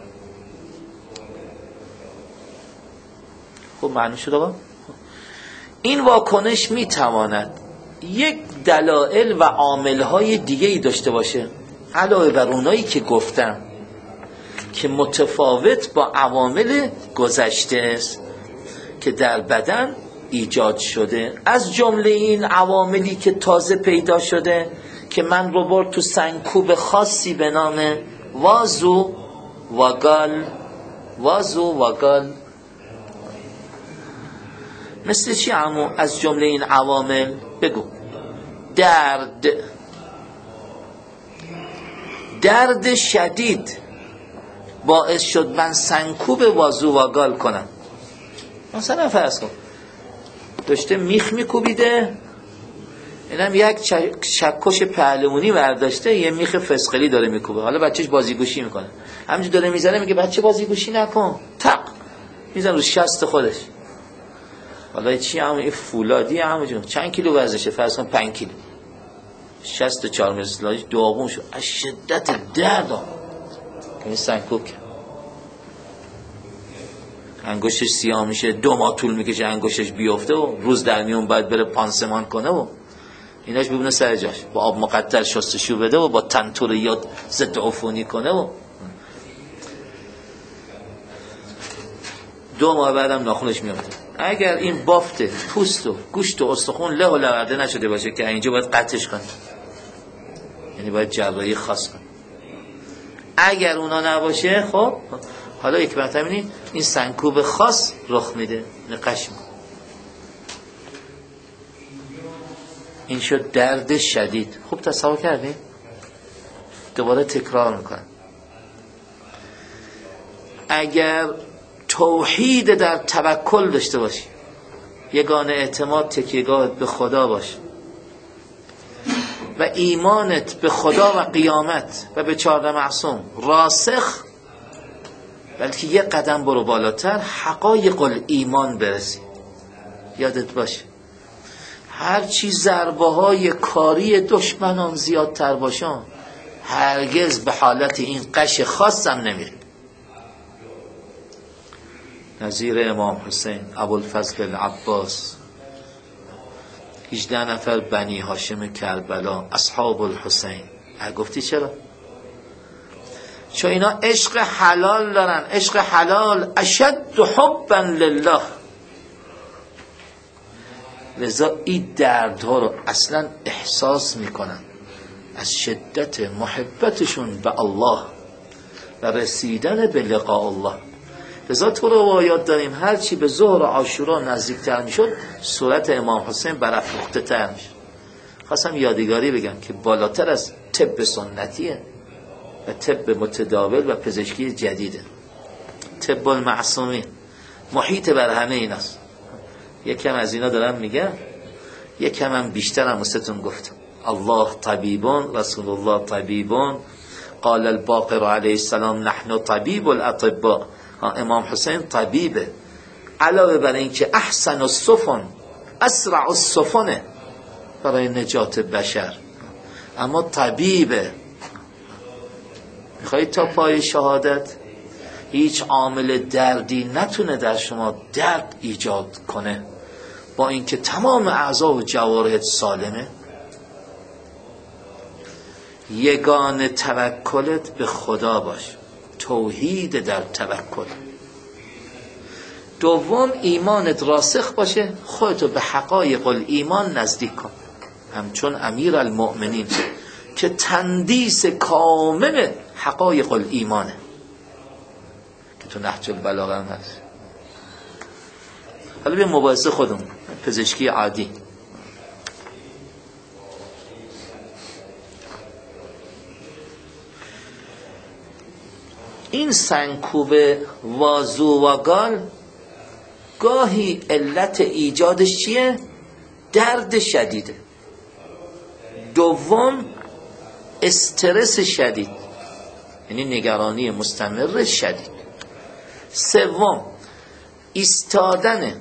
خب معنی شد آقا؟ این واکنش میتواند یک دلایل و عاملهای دیگه ای داشته باشه علاوه بر اونایی که گفتم که متفاوت با عوامل گذشته است که در بدن ایجاد شده. از جمله این عواملی که تازه پیدا شده که من رو برد تو سنکوب خاصی به نام وازو واگال. وازو واگال مثل چی عمو؟ از جمله این عوامل بگو. درد درد شدید باعث شد من سنکوب وازو واگال کنم. مثلا فرض کن داشته میخ میکوبیده، اینم یک چکش پهلوانی برداشته یه میخ فسقلی داره میکوبه. حالا بچهش بازیگوشی میکنه، همینجور داره میزنه، میگه بچه بازیگوشی نکن، تق میزن رو شست خودش. حالا چی هم این فولادی همه جون چند کیلو وزنشه؟ فرض کن پنج کیلو، شست چهار مثلاش داغون شد از شدت درد این سنکوب کرد. انگشتش سیاه میشه، دو ماه طول میکشه انگشتش بیفته و روز در میون باید بره پانسمان کنه و ایناش ببونه سر جاش، با آب مقطر شستشو بده و با تنتور یاد ضد عفونی کنه و دو ماه بعدم ناخونش میفته. اگر این بافت پوست و گوشت و استخون له و لورده نشده باشه که اینجا باید قطعش کنه، یعنی باید جراحی خاص کنه. اگر اونا نباشه خب حالا یک مرتبه ببینید این سنکوب خاص رخ میده، نقش میکنه. این شد درد شدید. خوب تصور کردید؟ دوباره تکرار میکنم. اگر توحید در توکل داشته باشی، یگانه اعتماد تکیهگاهت به خدا باشه و ایمانت به خدا و قیامت و به چهار معصوم راسخ، بلکه یک قدم برو بالاتر، حقایق الایمان برسی. یادت باشه هر چی ضربه های کاری دشمنان زیادتر باشن هرگز به حالت این قش خاصم نمیره. نظیر امام حسین ابوالفضل العباس هجده نفر بنی هاشم کربلا، اصحاب الحسین. گفتی چرا؟ چون اینا عشق حلال دارن. عشق حلال اشد حبا لله. لذا این دردها رو اصلا احساس میکنن از شدت محبتشون به الله و رسیدن به لقاء الله. لذا تو روایات داریم هرچی به ظهر عاشورا نزدیکتر میشد صورت امام حسین برافروخته تر میشد. خواستم یادگاری بگم که بالاتر از طب سنتیه و طب متداول و پزشکی جدیده. طب المعصومین محیط بر همه ایناست. یکم از اینا دارم میگم، یکم هم بیشتر هم مستتون گفتم. الله طبیبون، رسول الله طبیبون، قال الباقر علیه السلام نحن طبیب الاطباء. امام حسین طبیبه، علاوه بر این که احسن السفن اسرع السفن برای نجات بشر، اما طبیبه. میخواید تا پای شهادت هیچ عامل دردی نتونه در شما درد ایجاد کنه با اینکه تمام اعضا و جوارحت سالمه؟ یگانه توکلت به خدا باش، توحید در توکل. دوم ایمانت راسخ باشه، خودتو به حقایق الایمان نزدیک کن، همچون امیر المؤمنین که تندیس کامل حقایق الایمانه که تو نهج البلاغه هم هست. حالا به مباحثه خودم پزشکی عادی. این سنگکوب وازو و گال گاهی علت ایجادش چیه؟ درد شدیده. دوم استرس شدید، یعنی نگرانی مستمر شدید. سوم ایستادن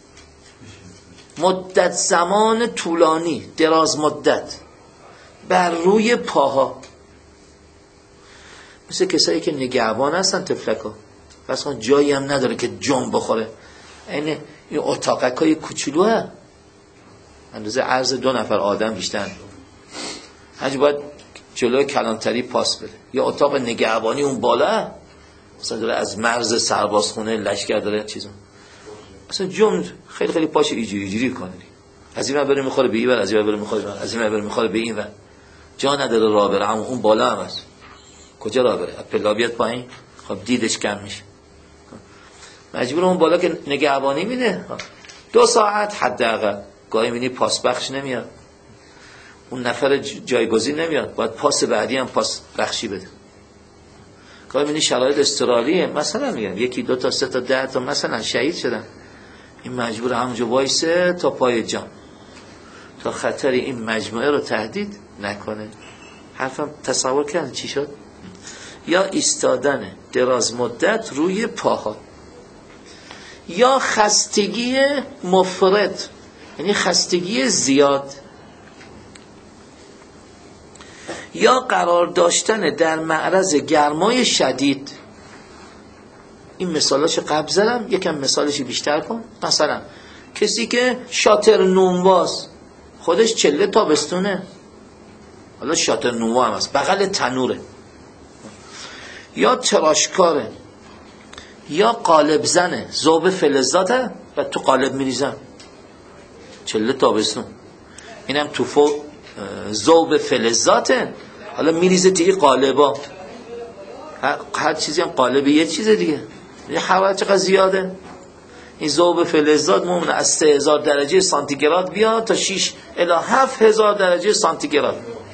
مدت زمان طولانی، دراز مدت بر روی پاها، مثل کسایی که نگهبان هستن تفلکا، پس اون جایی هم نداره که جنب بخوره. این این اتاقک های کوچولوه، اندازه عرض دو نفر آدم بیشتر، هنچه باید جلوی کلانتری پاس بده. یا اتاق نگهبانی اون بالا، مثلا داره از مرز سربازخونه لشکر داره چیزون، مثلا جمع خیلی خیلی پاش ایجوری ایجوری کنه، از این بره میخوره به این ور، از این بره میخوره به از این بره میخوره به این ور، جا نداره راه بره. اما اون بالا هم هست، کجا راه بره؟ پلا بیاد پایین، خب دیدش کم میشه، مجبور اون بالا که نگهبانی میده. دو ساعت حداقل، گاهی میبینی پاس بخش نمیاد، اون نفر جایگزین نمیاد، باید پاس بعدی هم پاس بخشی بده. گاهی میبینی شرایط استرالیه، مثلا میگم یکی دو تا سه تا ده تا مثلا شهید شدن، این مجبور همونجا وایسه تا پای جان تا خطر این مجموعه رو تهدید نکنه. حرفم تصور کردن چی شد؟ یا ایستادن دراز مدت روی پاها، یا خستگی مفرط، یعنی خستگی زیاد، یا قرار داشتن در معرض گرمای شدید. این مثالش قبل زدم، یکم مثالش بیشتر کن. مثلا کسی که شاتر نونواز، خودش چله تابستونه، حالا شاتر نونوا هم هست، بغل تنوره، یا تراشکاره، یا قالب زنه، ذوب فلزاته و تو قالب میریزن، چله تابستون، اینم تو فوق ذوب فلزاته، حالا میریزه توی قالبا. هر, هر چیزی هم قالب یه چیز دیگه، یه حرارت چقدر زیاده. این ذوب فلزات ممکنه از سه هزار درجه سانتیگراد بیاد تا شش الی هفت هزار درجه سانتیگراد.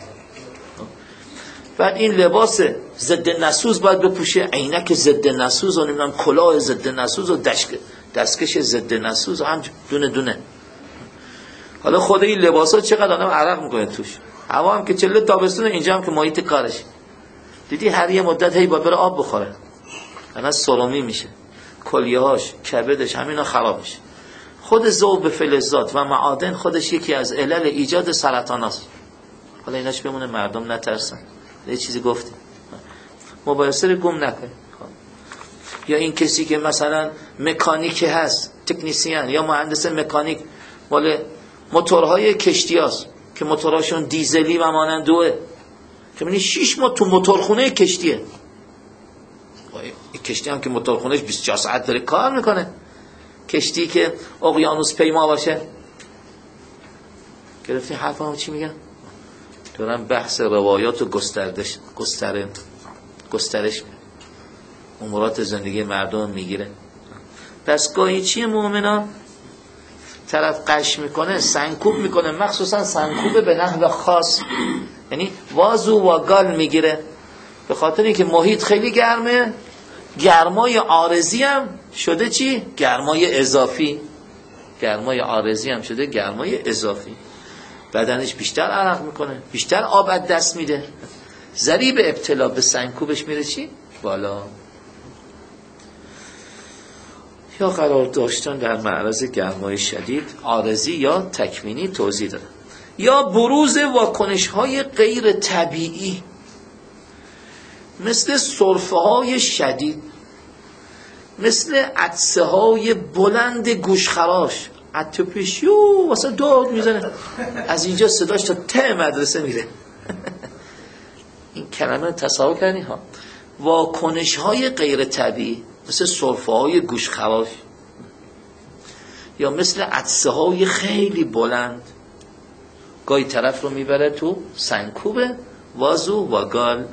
بعد این لباس ضد نسوز باید بپوشه، عینک ضد نسوز و نمیدونم کلاه ضد نسوز و دستکش ضد نسوز و هم دونه دونه. حالا خود این لباسا چقدر آدم عرق میکنه توش، هوا هم که چله تابستونه، اینجا هم که محیط کارش. دیدی هر یه مدت هی باید بره آب بخوره، انا سرمی میشه، کلیه‌هاش، کبدش، همینا خراب میشه. خود ذوب فلزات و معادن خودش یکی از علل ایجاد سرطان است. حالا ایناش بمونه مردم نترسن. یه چیزی گفتیم، مباحثه رو گم نکنه. یا این کسی که مثلا مکانیک هست، تکنیسیان یا مهندس مکانیک، مال موتورهای کشتی هاست که موتورهاشون دیزلی و مانند دوه، که می‌بینی شش ماه تو موتورخونه کشتیه. کشتی هم که موتورخونهش بیست و چهار ساعت داره کار میکنه. کشتی که اقیانوس پیما باشه. گرفتی حرفمو چی میگن؟ دارن بحث روایات و گستردش گستره گسترش امورات زندگی مردم میگیره. پس گاهی چیه مؤمنا؟ طرف قش میکنه، سنکوب میکنه، مخصوصا سنکوب به نحو خاص، یعنی وازو و گال میگیره، به خاطر اینکه محیط خیلی گرمه. گرمای عارضی هم شده چی؟ گرمای اضافی. گرمای عارضی هم شده گرمای اضافی. بدنش بیشتر عرق میکنه، بیشتر آب از دست میده. ضریب ابتلا به سنکوبش میره چی؟ بالا. یا قرار داشتن در معرض گرمای شدید عارضی یا تکوینی توضیح داده. یا بروز واکنش های غیر طبیعی مثل سرفه های شدید، مثل عطسه های بلند گوشخراش، عطپشیو واسه داد میزنه، از اینجا صداش تا ته مدرسه میره. این کلمه تصور کردی ها. واکنش های غیر طبیعی مثل سرفه های گوشخراش یا مثل عطسه های خیلی بلند، گاهی طرف رو میبره تو سنکوب وازو و گال.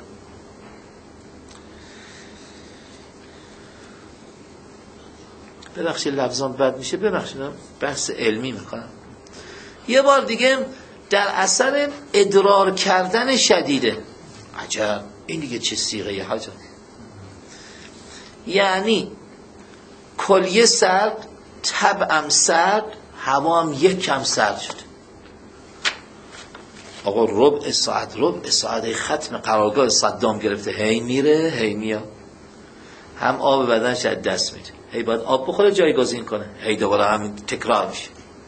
ببخشید لفظان بد میشه، ببخشید بحث علمی میکنم. یه بار دیگه در اثر ادرار کردن شدیده. عجب، این دیگه چه صیغه حاجا؟ یعنی کلیه سرد، طبعم سرد، هوا هم یک کم سرد شد. آقا ربع ساعت ربع ساعت ختم قرارگاه صدام گرفته، هی میره هی میاد، هم آب بدنش از دست میده، هی باید آب بخوره جایگزین کنه، هی دوباره همین تکرار میشه.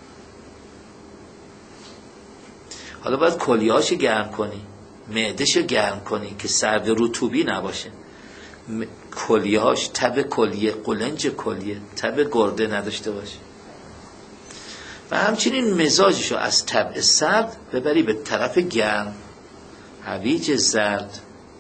حالا باید کلیه‌اشو گرم کنی، معده‌شو گرم کنی که سرد رطوبی نباشه، کلیه‌هاش تب کلیه، قلنج کلیه، تب گرده نداشته باشه، و همچنین مزاجشو از طبع سرد ببری به طرف گرم. هویج زرد،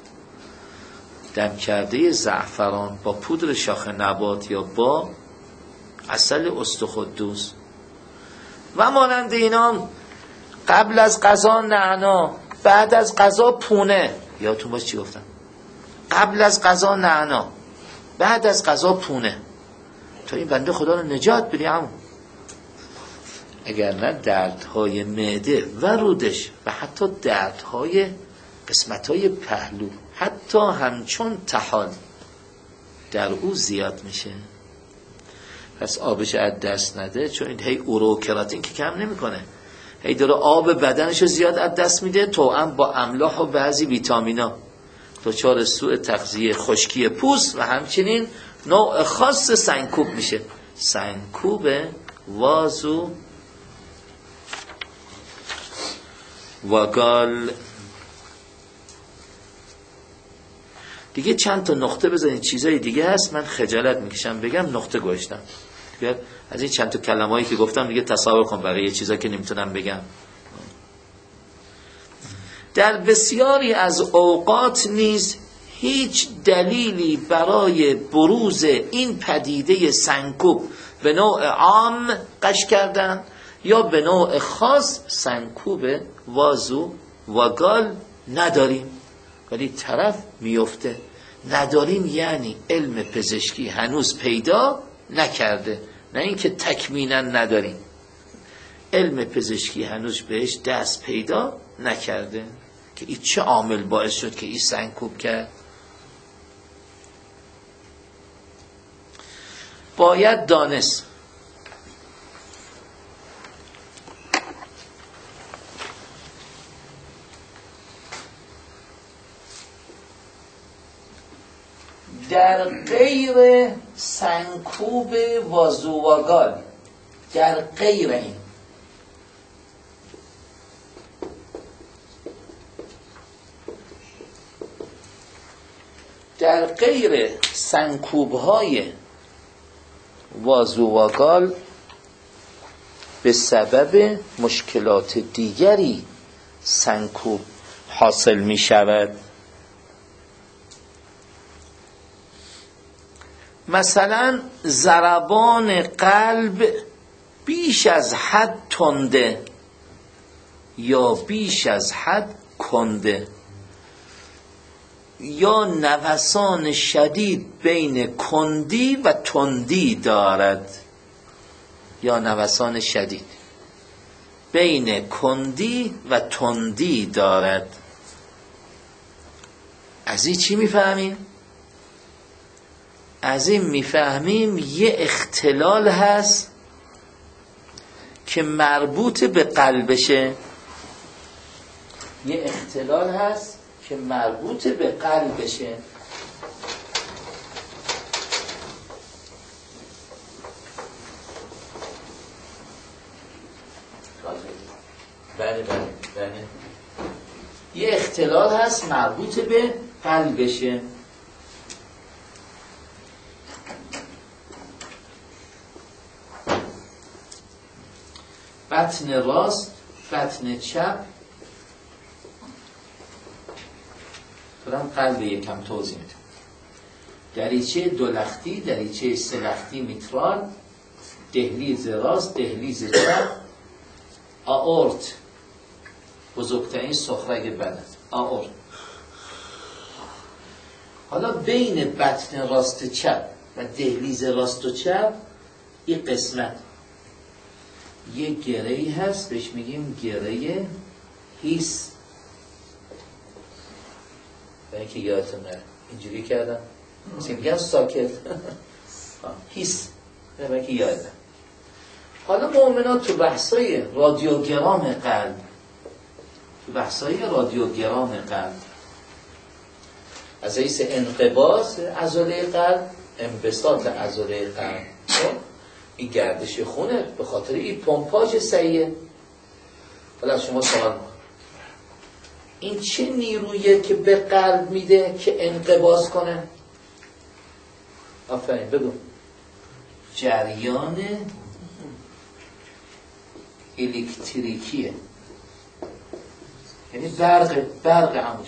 دم کرده زعفران با پودر شاخ نبات یا با عسل استخوان و مانند اینا. قبل از غذا نعنا، بعد از غذا پونه. یادتون باشه چی گفتم؟ قبل از غذا نعنا، بعد از غذا پونه، تا این بنده خدا رو نجات بدی عمو. اگر نه دردهای معده و رودش و حتی دردهای قسمتهای پهلو، حتی همچون طحال در او زیاد میشه. پس آبش از دست نده، چون این هی اورو کراتین که کم نمیکنه، هی داره آب بدنشو زیاد از دست میده، توأم با املاح و بعضی ویتامینا، دچار سوء تغذیه، خشکی پوست و همچنین نوع خاص سنکوب میشه، سنکوب وازو و گال. دیگه چند تا نقطه بزنید، چیزای دیگه هست من خجالت میکشم بگم، نقطه گوشتم. از این چند تا کلمه‌ای که گفتم دیگه تصور کن، بقیه چیزا که نمیتونم بگم. در بسیاری از اوقات نیز هیچ دلیلی برای بروز این پدیده سنکوب به نوع عام قش کردن یا به نوع خاص سنکوب وازو و گال نداریم، ولی طرف میفته. نداریم یعنی علم پزشکی هنوز پیدا نکرده، نه اینکه تکمینا نداریم، علم پزشکی هنوز بهش دست پیدا نکرده که این چه عامل باعث شد که این سنکوب کرد. باید دانست در غیر سنکوب وازوواگال، در غیر این در غیر سنکوب های وازوواگال به سبب مشکلات دیگری سنکوب حاصل می شود. مثلا ضربان قلب بیش از حد تنده یا بیش از حد کنده، یا نوسان شدید بین کندی و تندی دارد، یا نوسان شدید بین کندی و تندی دارد. از این چی میفهمیم؟ از این میفهمیم یه اختلال هست که مربوط به قلبشه، یه اختلال هست که مربوط به قلبشه. بله بله بله یه اختلال هست مربوط به قلبشه. بطن راست، بطن چپ، دارم قلب یکم توضیح میدم. دریچه دولختی، دریچه سلختی میترال، دهلیز راست، دهلیز چپ، آورت، بزرگترین سخرگ بدن، آورت. حالا بین بطن راست چپ و دهلیز راست و چپ این قسمت یه گره‌ای هست بهش میگیم گره هیس. برای که یادتون نره اینجوری کردم مثل میگم ساکت هیس، برای که یادتون. حالا مؤمنان تو بحثای رادیوگرام قلب، تو بحثای رادیوگرام قلب از حیث انقباض عضله قلب، انبساط عضله قلب، این گردش خونه به خاطر این پمپاژ صحیحه. حالا از شما سوال میکنم این چه نیرویه که به قلب میده که انقباض کنه؟ آفرین بگو. جریان الکتریکیه، یعنی برق، برق همونجا،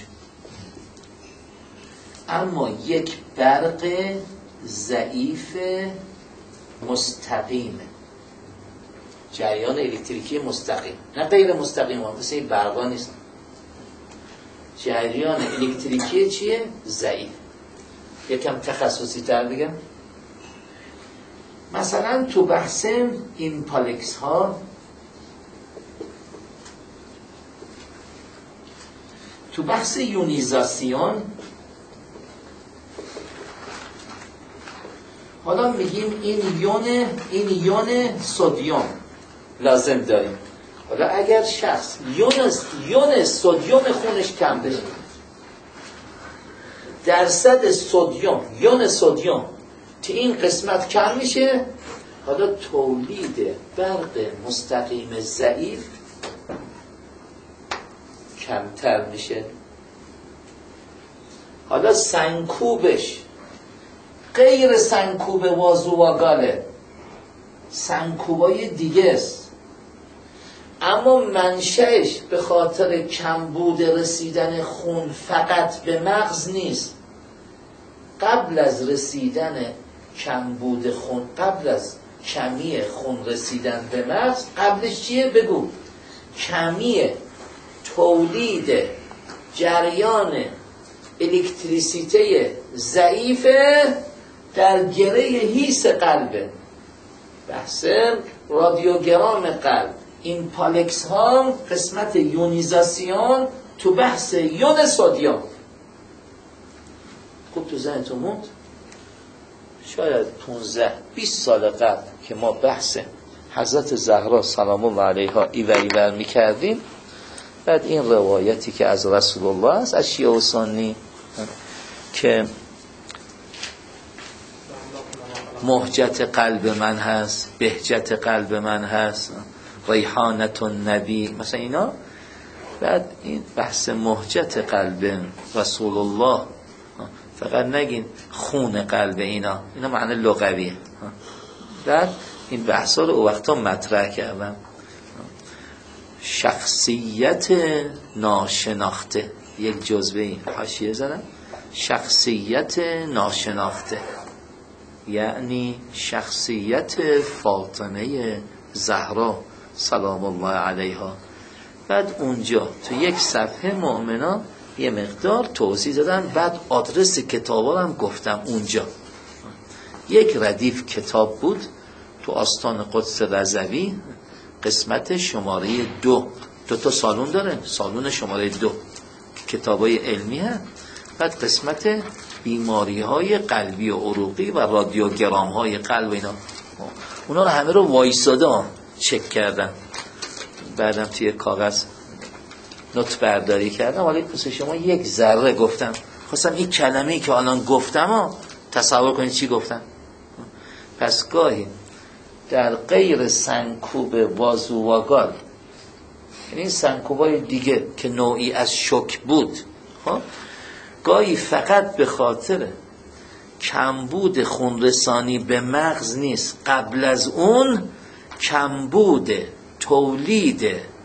اما یک برق ضعیف مستقیمه، جریان الکتریکی مستقیم، نه غیر مستقیم ها، مثل این برقا نیست. جریان الکتریکی چیه؟ ضعیف. یکم تخصصی تر بگم، مثلا تو بحث ایمپالکس ها، تو بحث یونیزاسیون، حالا میگیم این یون این یون سدیم لازم داریم. حالا اگر شخص یون یون سدیم خونش کم بشه، درصد سدیم یون سدیم تو این قسمت کم میشه، حالا تولید برق مستقیم ضعیف کمتر میشه. حالا سنکوبش غیر سنکوب وازوواگاله، سنکوبای دیگه است، اما منشأش به خاطر کمبود رسیدن خون فقط به مغز نیست. قبل از رسیدن کمبود خون، قبل از کمی خون رسیدن به مغز، قبلش چیه؟ بگو. کمی تولید جریان الکتریسیته ضعیفه در گره هیس قلبه. بحث رادیوگرام قلب، ایمپالکس ها، قسمت یونیزاسیون تو بحث یون سدیم. خوب تو ذهنتون موند؟ شاید پونزده بیست سال قبل که ما بحث حضرت زهرا سلام الله علیها ایوری بر می کردیم، بعد این روایتی که از رسول الله است از شیعه و سنی که مهجت قلب من هست، بهجت قلب من هست، ریحانت النبی، مثلا اینا. بعد این بحث مهجت قلب رسول الله، فقط نگین خون قلب، اینا اینا معنی لغویه. بعد این بحثا رو او وقتا مطرح کردم. شخصیت ناشناخته یک جزوه این حاشیه زدم، شخصیت ناشناخته یعنی شخصیت فاطمه زهرا سلام الله علیها. بعد اونجا تو یک صفحه مؤمنا یه مقدار توضیح دادن، بعد آدرس کتابا هم گفتم. اونجا یک ردیف کتاب بود تو آستان قدس رضوی، قسمت شماره دو، دو تا سالون داره، سالون شماره دو کتابای علمی هست، بعد قسمت بیماری های قلبی و عروقی و رادیوگرام های قلب اینا، اونا رو همه رو وایساده چک کردن. بعدم توی کاغذ نوت برداری کردم، ولی پس شما یک ذره گفتم، خواستم این کلمه‌ای که الان گفتم ها تصور کنید چی گفتم. پس گاهی در غیر سنکوب وازوواگال، یعنی این سنکوبای دیگه که نوعی از شوک بود، خب گاهی فقط به خاطر کمبود خونرسانی به مغز نیست، قبل از اون کمبود تولید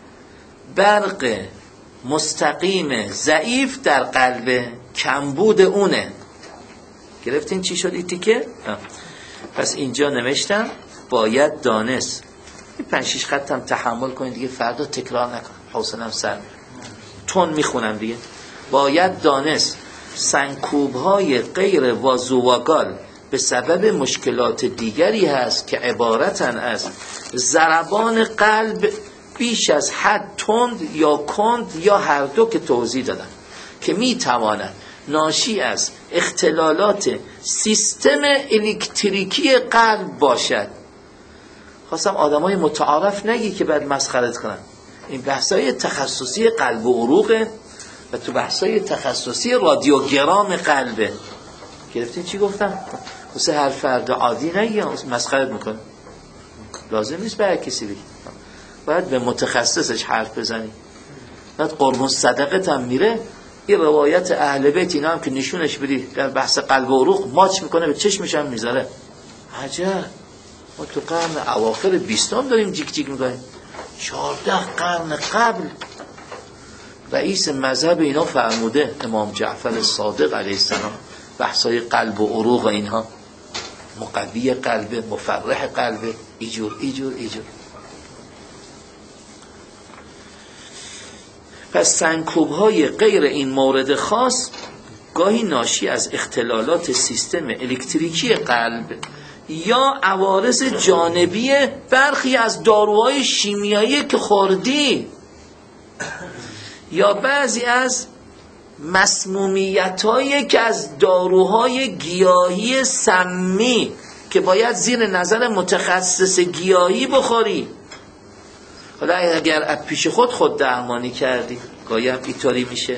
برق مستقیم ضعیف در قلب، کمبود اونه. گرفتین چی شد این تیکه؟ پس اینجا نوشتم باید دانست، این پنج شیش خطم تحمل کنید دیگه، فردا تکرار نکنم، حوصله‌ام سر تون میخونم دیگه. باید دانست سنکوب‌های غیر وازوواگال به سبب مشکلات دیگری هست که عبارتن از ضربان قلب بیش از حد تند یا کند یا هر دو که توضیح دادم، که میتواند ناشی از اختلالات سیستم الکتریکی قلب باشد. خواستم آدمای متعارف نگی که بعد مسخرت کنن. این بحثای تخصصی قلب و عروقه و تو بحثای تخصصی رادیوگرام قلبه. گرفتین چی گفتم؟ واسه هر فرد عادی نگی مسخرت میکنه، لازم نیست به هر کسی بگی، باید به متخصصش حرف بزنی. بعد قربون صدقت هم میره. این روایت اهل بیت اینا هم که نشونش بدی در بحث قلب و عروق ماچ میکنه، به چشمش هم میذاره. عجب، ما تو قرن اواخر بیستم داریم جیک جیک میکنیم. چهارده قرن قبل رئیس مذهب اینا فرموده، امام جعفر صادق علیه السلام، بحثای قلب و عروق اینها، مقوی قلب، مفرح قلب، ایجور ایجور ایجور. پس سنکوب‌های غیر این مورد خاص گاهی ناشی از اختلالات سیستم الکتریکی قلب یا عوارض جانبی برخی از داروهای شیمیایی که خوردی یا بعضی از مسمومیت‌هایی که از داروهای گیاهی سمی که باید زیر نظر متخصص گیاهی بخوری. حالا اگر از پیش خود خود درمانی کردی گاهی هم اینطوری میشه.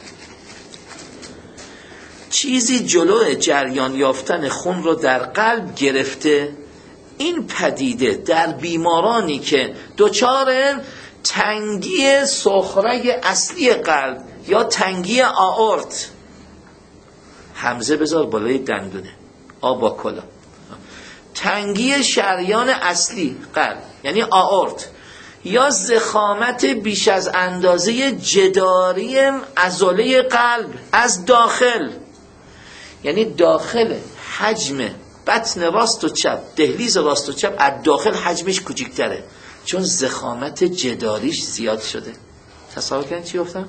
چیزی جلو جریان یافتن خون رو در قلب گرفته. این پدیده در بیمارانی که دچار تنگی صخره اصلی قلب یا تنگی آئورت، همزه بذار بالای دندونه، آ با کلا، تنگی شریان اصلی قلب یعنی آئورت، یا زخامت بیش از اندازه جداری عضله قلب از داخل، یعنی داخل حجم بطن راست و چپ، دهلیز راست و چپ از داخل حجمش کوچیک‌تره چون زخامت جداریش زیاد شده. تصور کنید چی گفتم؟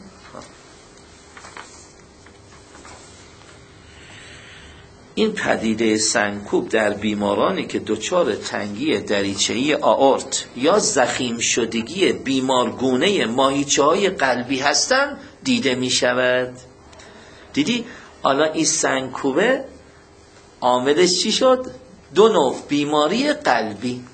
این پدیده سنکوب در بیمارانی که دچار تنگی دریچه‌ای آئورت یا ضخیم شدگی بیمارگونه ماهیچه‌های قلبی هستند دیده می شود. دیدی؟ حالا این سنکوبه عاملش چی شد؟ دو نوع بیماری قلبی.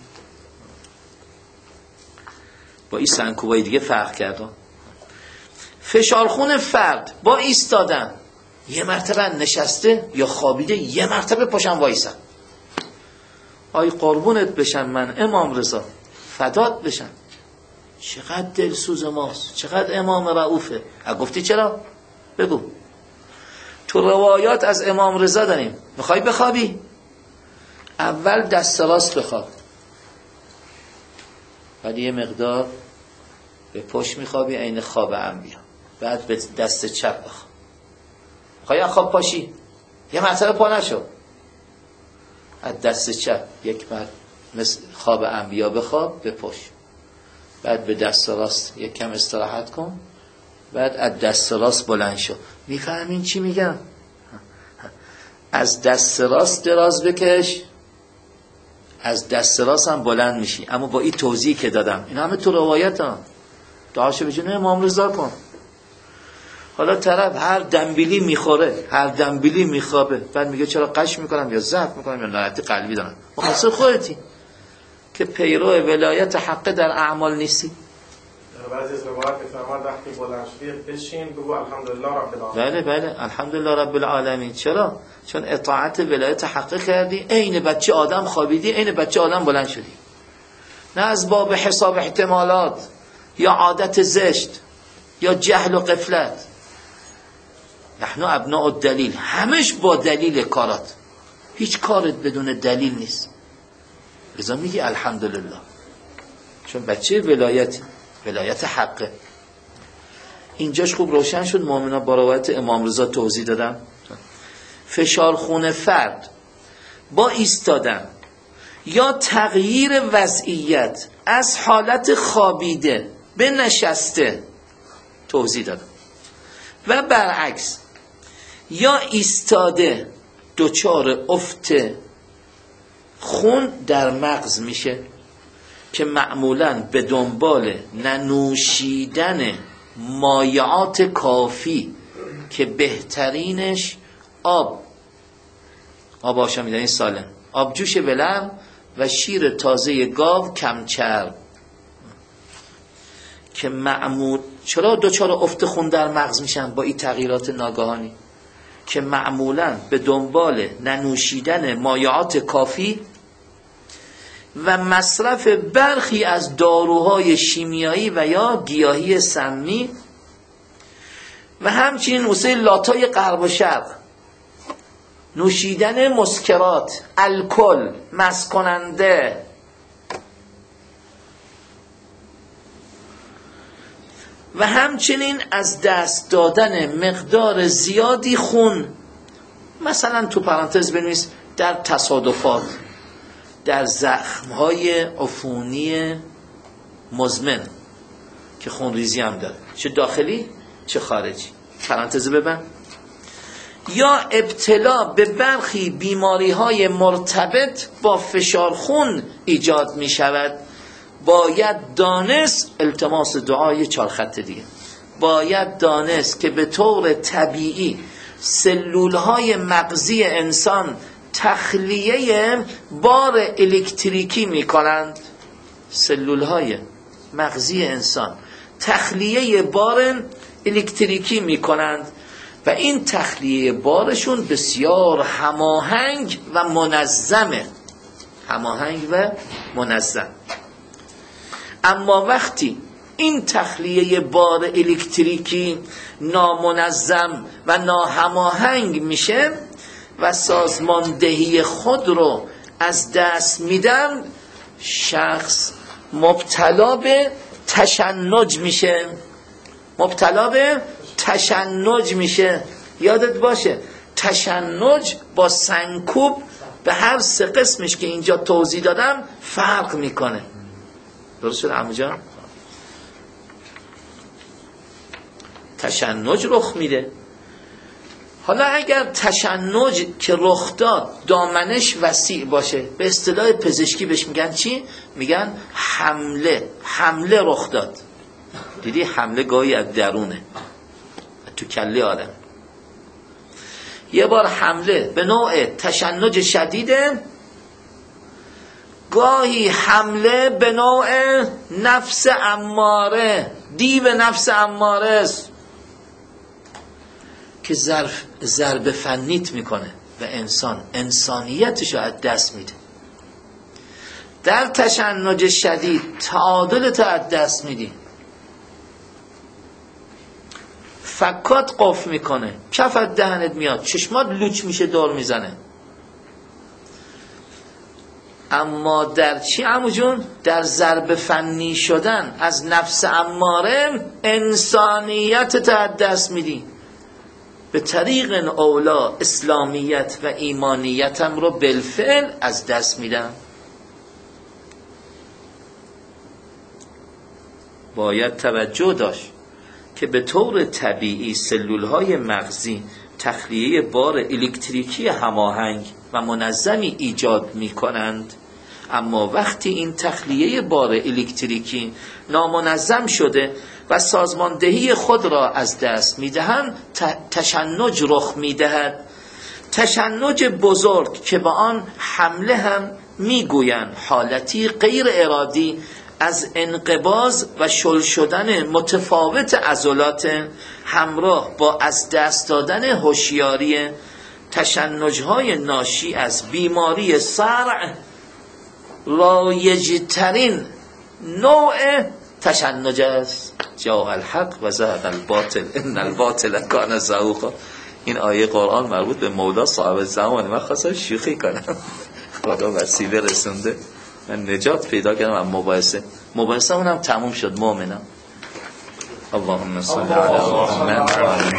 با این سنکوبای دیگه فرق کردن. فشارخون فرد با ایستادن، یه مرتبه نشسته یا خوابیده، یه مرتبه پاشم وایسم. آی قربونت بشم من امام رضا، فدات بشم، چقدر دلسوز ماست، چقدر امام رؤوفه. گفتی چرا؟ بگو. تو روایات از امام رضا داریم. میخوای بخوابی؟ اول دست راست بخواب، ولی یه مقدار به پشت میخوابی عین خواب انبیا، بعد به دست چپ بخواب. خواهی خواب پاشی یه مرتبه پا نشو، از دست چپ یک مرتبه مثل خواب انبیا بخواب به پشت، بعد به دست راست یک کم استراحت کن، بعد از دست راست بلند شو. میفهمین چی میگم؟ از دست راست دراز بکش، از دست راست هم بلند میشی. اما با این توضیحی که دادم، این همه تو روایت ها دعاشو به جنوب امام رضا کن. حالا طرف هر دنبیلی میخوره، هر دنبیلی میخوابه، بعد میگه چرا قش میکنم یا ضعف میکنم یا ناراحتی قلبی دارم. مقصر خودتی که پیرو ولایت حق در اعمال نیستی. بعضی از روایات میفرماد وقتی بلند شدی بشین بگو الحمدلله رب العالمین. بله بله الحمدلله رب العالمین. چرا؟ چون اطاعت ولایت حق کردی، عین بچه آدم خوابیدی، عین بچه آدم بلند شدی. نه از باب حساب احتمالات یا عادت زشت یا جهل و غفلت. نحن ابناء الدلیل، همش با دلیل کارات، هیچ کارت بدون دلیل نیست. لذا میگی الحمدلله، چون بچه ولایت ولایت حقه. اینجاش خوب روشن شد. مؤمنا با روایت امام رضا توضیح دادم. فشار خون فرد با ایستادن یا تغییر وضعیت از حالت خوابیده به نشسته توضیح دادم، و برعکس یا ایستاده دچار افت خون در مغز میشه که معمولاً به دنبال ننوشیدن مایعات کافی که بهترینش آب آب آشامیدنی سالم، آبجوش ولرم و شیر تازه گاو کمچرب، که معمول چرا دچار افت خون در مغز میشن با این تغییرات ناگهانی؟ که معمولاً به دنبال ننوشیدن مایعات کافی و مصرف برخی از داروهای شیمیایی و یا گیاهی سمی و همچنین واسه لاتای غرب و شرق، نوشیدن مسکرات، الکل، مست کننده، و همچنین از دست دادن مقدار زیادی خون. مثلا تو پرانتز بنویس در تصادفات، در زخم‌های عفونی مزمن که خونریزی هم داره، چه داخلی چه خارجی، پرانتز ببند. یا ابتلا به برخی بیماری‌های مرتبط با فشار خون ایجاد می شود. باید دانست، التماس دعای چهار خط دیگه، باید دانست که به طور طبیعی سلول‌های مغزی انسان تخلیه بار الکتریکی می کنند. سلول‌های مغزی انسان تخلیه بار الکتریکی می کنند و این تخلیه بارشون بسیار هماهنگ و منظمه، هماهنگ و منظم. اما وقتی این تخلیه بار الکتریکی نامنظم و ناهماهنگ میشه و سازماندهی خود رو از دست میدن، شخص مبتلا به تشنج میشه، مبتلا به تشنج میشه. یادت باشه تشنج با سنکوب به هر سه قسمش که اینجا توضیح دادم فرق میکنه. درست شد عمو جان؟ تشنج رخ میده. حالا اگر تشنج که رخ داد دامنش وسیع باشه، به اصطلاح پزشکی بهش میگن چی؟ میگن حمله. حمله رخ داد. دیدی حمله گاهی از درونه تو کله آدم. یه بار حمله به نوع تشنج شدیده، گاهی حمله به نوع نفس اماره، دیو نفس اماره است که ضرب ضرب فنیت میکنه و انسان انسانیتش رو از دست میده. در تشنج شدید تعادلت از دست میدی، فکات قفل میکنه، کفت دهنت میاد، چشمات لوچ میشه، دور میزنه. اما در چی عمو جون؟ در ضرب فنی شدن از نفس اماره انسانیت تا دست میدی. به طریق اولا اسلامیت و ایمانیتم رو بالفعل از دست میدم. باید توجه داشت که به طور طبیعی سلولهای مغزی تخلیه بار الکتریکی هماهنگ و منظمی ایجاد می کنند، اما وقتی این تخلیه بار الکتریکی نامنظم شده و سازماندهی خود را از دست می دهند، تشنج رخ می دهد. تشنج بزرگ که با آن حمله هم می گویند حالتی غیر ارادی از انقباض و شل شدن متفاوت عضلات همراه با از دست دادن هوشیاری. تشنج‌های ناشی از بیماری صرع رایج‌ترین نوع تشنج است. جاء الحق و زهق الباطل ان الباطل کان زهوقا. این آیه قرآن مربوط به مولا صاحب زمان. من خواستم شوخی کنم، خدا وسیله رسونده من نجات پیدا کردم از مباحثه. مباحثه اونم تموم شد. مؤمنم. اللهم صل علی محمد.